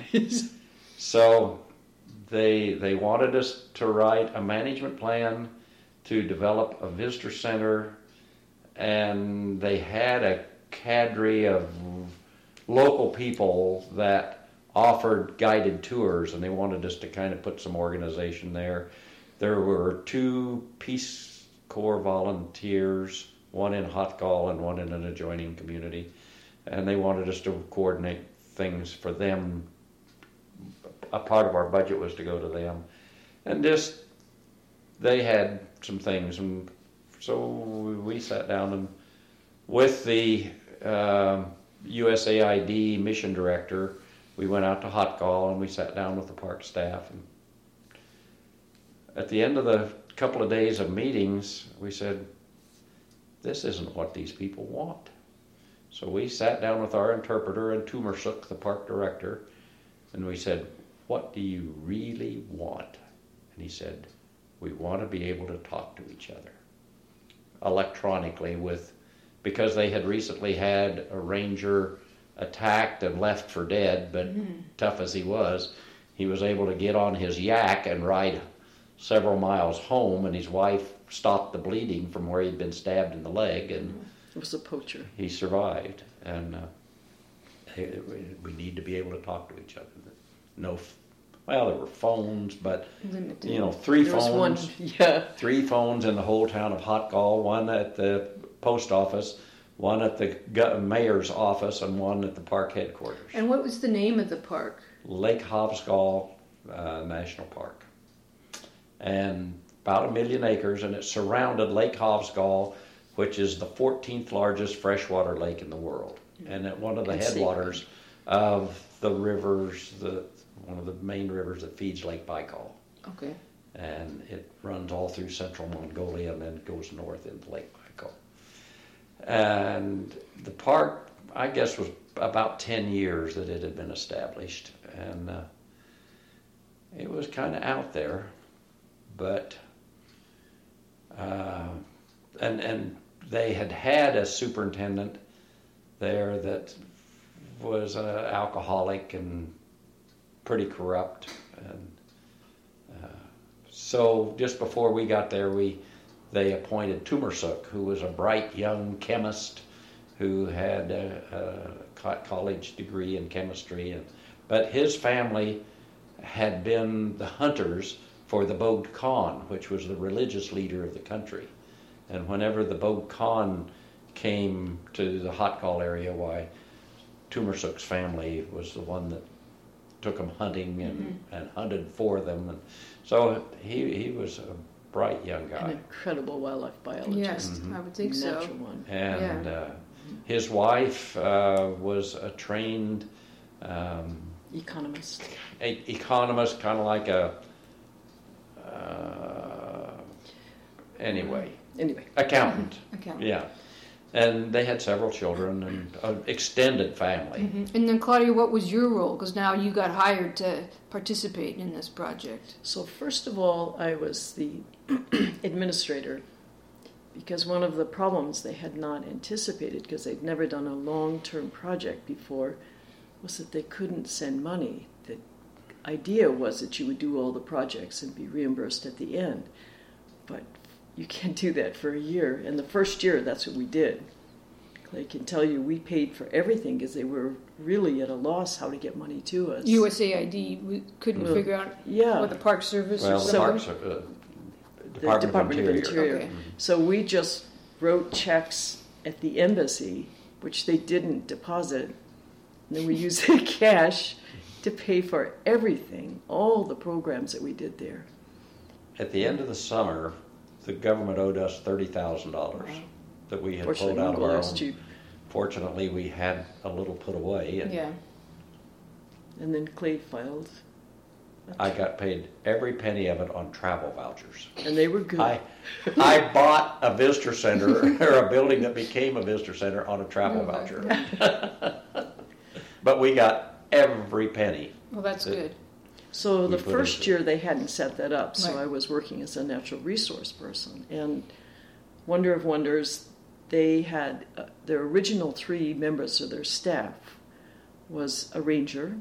So they they wanted us to write a management plan to develop a visitor center, and they had a cadre of local people that offered guided tours, and they wanted us to kind of put some organization there. There were two Peace Corps volunteers, one in Hotgal and one in an adjoining community, and they wanted us to coordinate things for them. A part of our budget was to go to them, and just they had some things, and so we sat down and with the uh, U S A I D mission director, we went out to Hotgal and we sat down with the park staff. And at the end of the couple of days of meetings, we said, "This isn't what these people want." So we sat down with our interpreter and Tumersuk, the park director, and we said, "What do you really want?" And he said, "We want to be able to talk to each other electronically with," because they had recently had a ranger attacked and left for dead, but mm-hmm. tough as he was, he was able to get on his yak and ride several miles home, and his wife stopped the bleeding from where he'd been stabbed in the leg, and it was a poacher. He survived, and uh, it, it, we need to be able to talk to each other. No, well, there were phones, but Limited. you know, three there phones, was one, yeah, three phones in the whole town of Hotgal, one at the post office, one at the gu- mayor's office, and one at the park headquarters. And what was the name of the park? Lake Hovsgol uh, National Park. And about a million acres, and it surrounded Lake Hovsgol, which is the fourteenth largest freshwater lake in the world. And at one of the And headwaters of the rivers, the one of the main rivers that feeds Lake Baikal. Okay. And it runs all through central Mongolia and then goes north into Lake Baikal. And the park, I guess, was about ten years that it had been established. And uh, it was kind of out there, but, uh, and, and they had had a superintendent there that was an alcoholic and pretty corrupt. And uh, so just before we got there, we they appointed Tumersuk, who was a bright young chemist who had a, a college degree in chemistry, and but his family had been the hunters for the Bogd Khan, which was the religious leader of the country. And whenever the Bogd Khan came to the Hatkal area, why Tumersuk's family was the one that took them hunting and, mm-hmm. and hunted for them. And so he he was a bright young guy. An incredible wildlife biologist. Yes, mm-hmm. I would think so. Natural one. And yeah. uh, his wife uh, was a trained um, economist. A, economist, kind of like a uh, anyway. Anyway, accountant. Accountant. Yeah. And they had several children and an extended family. Mm-hmm. And then, Claudia, what was your role? Because now you got hired to participate in this project. So first of all, I was the administrator, because one of the problems they had not anticipated, because they'd never done a long-term project before, was that they couldn't send money. The idea was that you would do all the projects and be reimbursed at the end. But you can't do that for a year. And the first year, that's what we did. I can tell you, we paid for everything because they were really at a loss how to get money to us. U S A I D, we couldn't Well, figure out yeah. what the Park Service Well, or the something. Parks, uh, The Department, Department of of Interior. Interior. Okay. So we just wrote checks at the embassy, which they didn't deposit. And then we used the cash to pay for everything, all the programs that we did there. At the end of the summer, the government owed us thirty thousand dollars Wow. that we had Fortunately, pulled out of our Mongolia is own. cheap. Fortunately, we had a little put away, and Yeah. And then Clay filed. I got paid every penny of it on travel vouchers. And they were good. I I bought a visitor center, or a building that became a visitor center, on a travel Oh, voucher. my But we got every penny. Well, that's That- good. So we the put first into- year they hadn't set that up, so Right. I was working as a natural resource person. And wonder of wonders, they had uh, their original three members of their staff was a ranger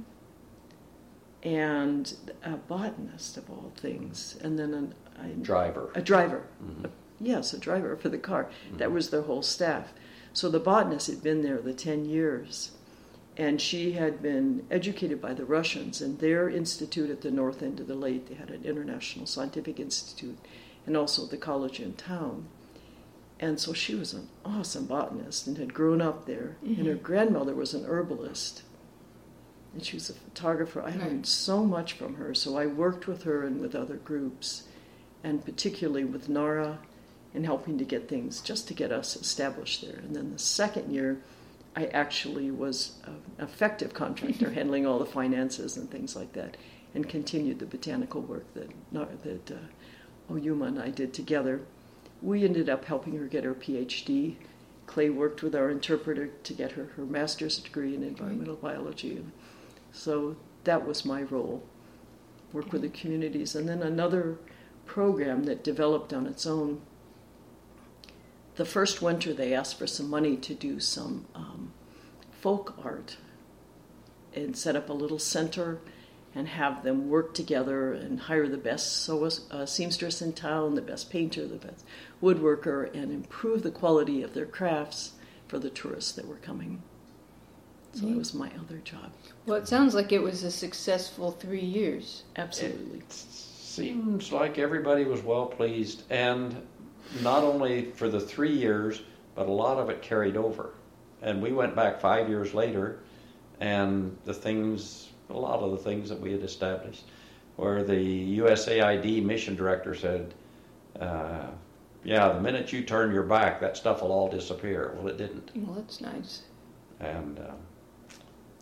and a botanist of all things, and then an, I, Driver. a driver. Mhm. A- yes, a driver for the car. Mm-hmm. That was their whole staff. So the botanist had been there the ten years. And she had been educated by the Russians, and their institute at the north end of the lake, they had an international scientific institute, and also the college in town. And so she was an awesome botanist and had grown up there. Mm-hmm. And her grandmother was an herbalist. And she was a photographer. I learned Right. so much from her. So I worked with her and with other groups, and particularly with NARA, in helping to get things, just to get us established there. And then the second year, I actually was an effective contractor, handling all the finances and things like that, and continued the botanical work that that uh, Oyuma and I did together. We ended up helping her get her P H D. Clay worked with our interpreter to get her her master's degree in environmental biology. And so that was my role, work with the communities. And then another program that developed on its own. The first winter, they asked for some money to do some um, folk art and set up a little center and have them work together and hire the best sew- uh, seamstress in town, the best painter, the best woodworker, and improve the quality of their crafts for the tourists that were coming. So that was my other job. Well, it sounds like it was a successful three years. Absolutely. It seems like everybody was well pleased, and not only for the three years, but a lot of it carried over. And we went back five years later, and the things, a lot of the things that we had established, where the U S A I D mission director said, uh, yeah, the minute you turn your back, that stuff will all disappear. Well, it didn't. Well, that's nice. And uh,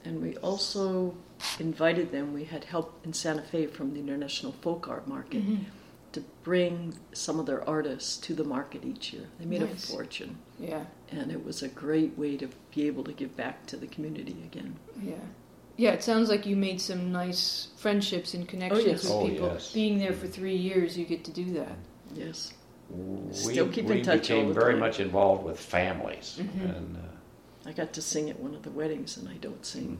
And we also invited them, we had help in Santa Fe from the International Folk Art Market Mhm. to bring some of their artists to the market each year. They made Nice. a fortune. Yeah, And it was a great way to be able to give back to the community again. yeah. Yeah, it sounds like you made some nice friendships and connections yes. with Oh, people. yes. Being there for three years, you get to do that. Yes. We, Still keep in we touch all became the very time. much involved with families. Mhm. And uh, I got to sing at one of the weddings, and I don't sing.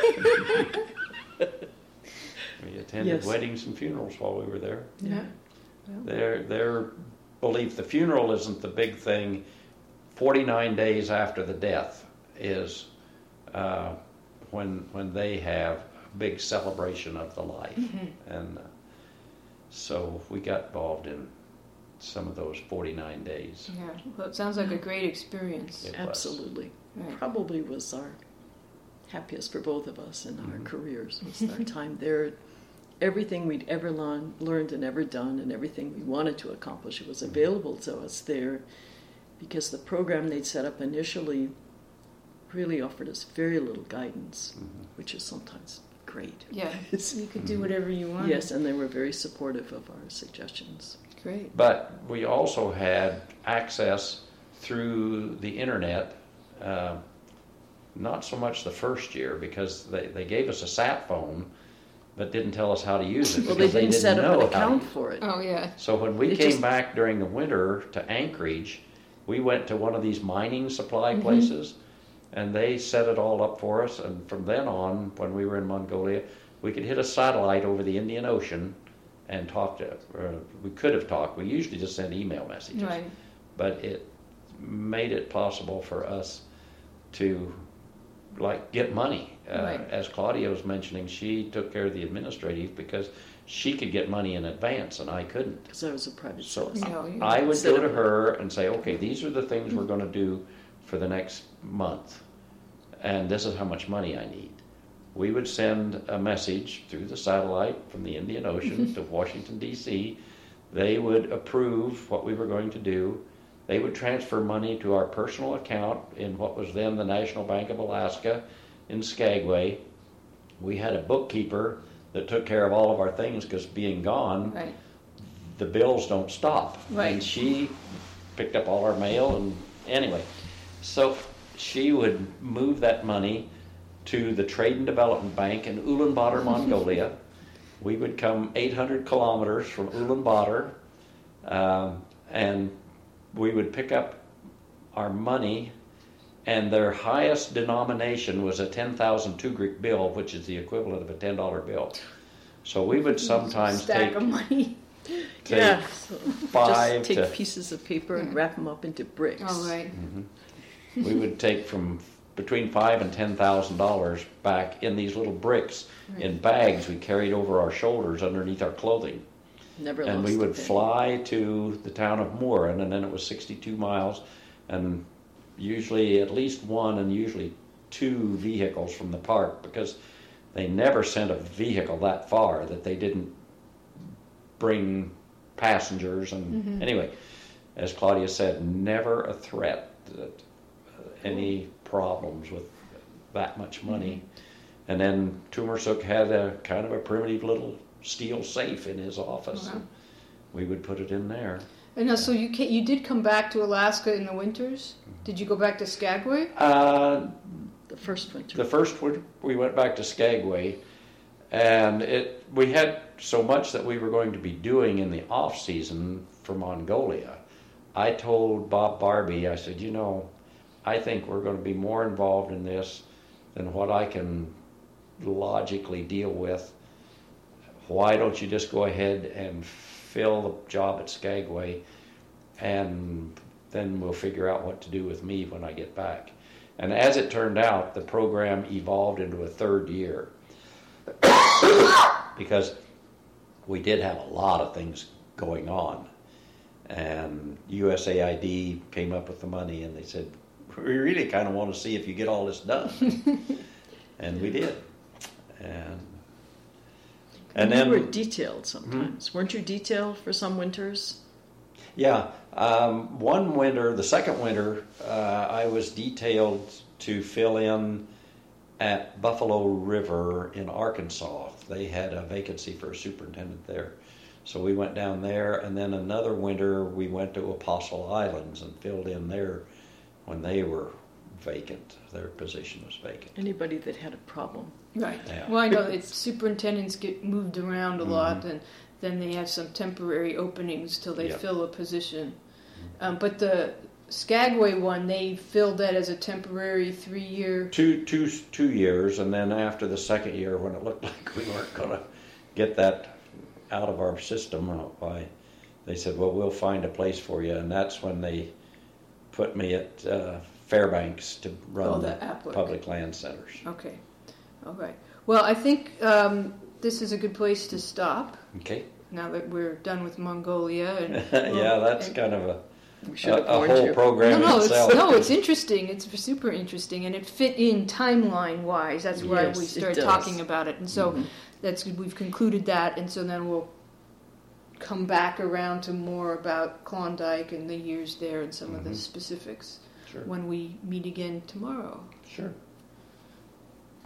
we attended Yes. weddings and funerals while we were there. Yeah. Their their belief, the funeral isn't the big thing. Forty-nine days after the death is uh, when when they have a big celebration of the life, Mhm. and uh, so we got involved in some of those forty-nine days. Yeah. Well, it sounds like a great experience. It was. Absolutely. Right. Probably was our happiest for both of us in our Mhm. careers, was our time there. Everything we'd ever learn, learned and ever done, and everything we wanted to accomplish, it was available to us there, because the program they'd set up initially really offered us very little guidance, Mhm. which is sometimes great. Yeah. You could do whatever you want. Yes, and they were very supportive of our suggestions. Great. But we also had access through the internet, uh, not so much the first year, because they, they gave us a sat phone, but didn't tell us how to use it. Well, they because didn't set up know an how to account use it. for it. Oh, yeah. So when we It came just- back during the winter to Anchorage, we went to one of these mining supply Mhm. places, and they set it all up for us. And from then on, when we were in Mongolia, we could hit a satellite over the Indian Ocean and talk to. Uh, we could have talked. We usually just sent email messages, Right. but it made it possible for us to like get money. Uh, Right. As Claudia was mentioning, she took care of the administrative because she could get money in advance and I couldn't. Because I was a private So citizen. No, you- I would Instead go to of- her and say, okay, these are the things we're going to do for the next month, and this is how much money I need. We would send a message through the satellite from the Indian Ocean to Washington, D C. They would approve what we were going to do. They would transfer money to our personal account in what was then the National Bank of Alaska in Skagway. We had a bookkeeper that took care of all of our things because being gone, Right. the bills don't stop. Right. And she picked up all our mail, and anyway, so she would move that money to the Trade and Development Bank in Ulaanbaatar, Mongolia. We would come eight hundred kilometers from Ulaanbaatar, um, and we would pick up our money, and their highest denomination was a ten thousand Tugrik bill, which is the equivalent of a ten dollar bill. So we would sometimes Stack take, of money. take Yeah, so five just take to pieces of paper and Yeah. wrap them up into bricks. All right. we would take from between five and ten thousand dollars back in these little bricks in bags we carried over our shoulders underneath our clothing, Never and lost we a would penny. fly to the town of Mooren, and then it was sixty-two miles, and usually at least one and usually two vehicles from the park, because they never sent a vehicle that far that they didn't bring passengers. And Mhm. anyway, as Claudia said, never a threat that uh, any problems with that much money. And then Tumersuk had a kind of a primitive little steel safe in his office. Wow. And we would put it in there. And now, so you ca you did come back to Alaska in the winters? Did you go back to Skagway? Uh, The first winter. the first winter we went back to Skagway, and it we had so much that we were going to be doing in the off season for Mongolia. I told Bob Barbie, I said, you know, I think we're going to be more involved in this than what I can logically deal with. Why don't you just go ahead and fill the job at Skagway, and then we'll figure out what to do with me when I get back. And as it turned out, the program evolved into a third year because we did have a lot of things going on. And U S A I D came up with the money, and they said, we really kind of want to see if you get all this done. And we did. And and you then were detailed sometimes. Weren't you detailed for some winters? Yeah, um, one winter, the second winter, uh, I was detailed to fill in at Buffalo River in Arkansas. They had a vacancy for a superintendent there. So we went down there, and then another winter we went to Apostle Islands and filled in there when they were vacant. Their position was vacant. Anybody that had a problem. Right. Yeah. Well, I know that superintendents get moved around a Mhm. lot, and then they have some temporary openings till they Yep. fill a position. Um, but the Skagway one, they filled that as a temporary three-year. Two, two, two years, and then after the second year, when it looked like we weren't going to get that out of our system, uh, why they said, "Well, we'll find a place for you," and that's when they put me at uh, Fairbanks to run Oh, the the Applic. public land centers. Okay. All right. Well, I think um, this is a good place to stop Okay. now that we're done with Mongolia. And Yeah, that's and- kind of a, We a, should have a warned whole you. program No, no, itself. it's, no, it's interesting. It's super interesting, and it fit in timeline wise. That's why Yes, we it started does. talking about it, and so Mhm. that's good. We've concluded that, and so then we'll come back around to more about Klondike and the years there and some of the Mhm. specifics Sure. when we meet again tomorrow. Sure.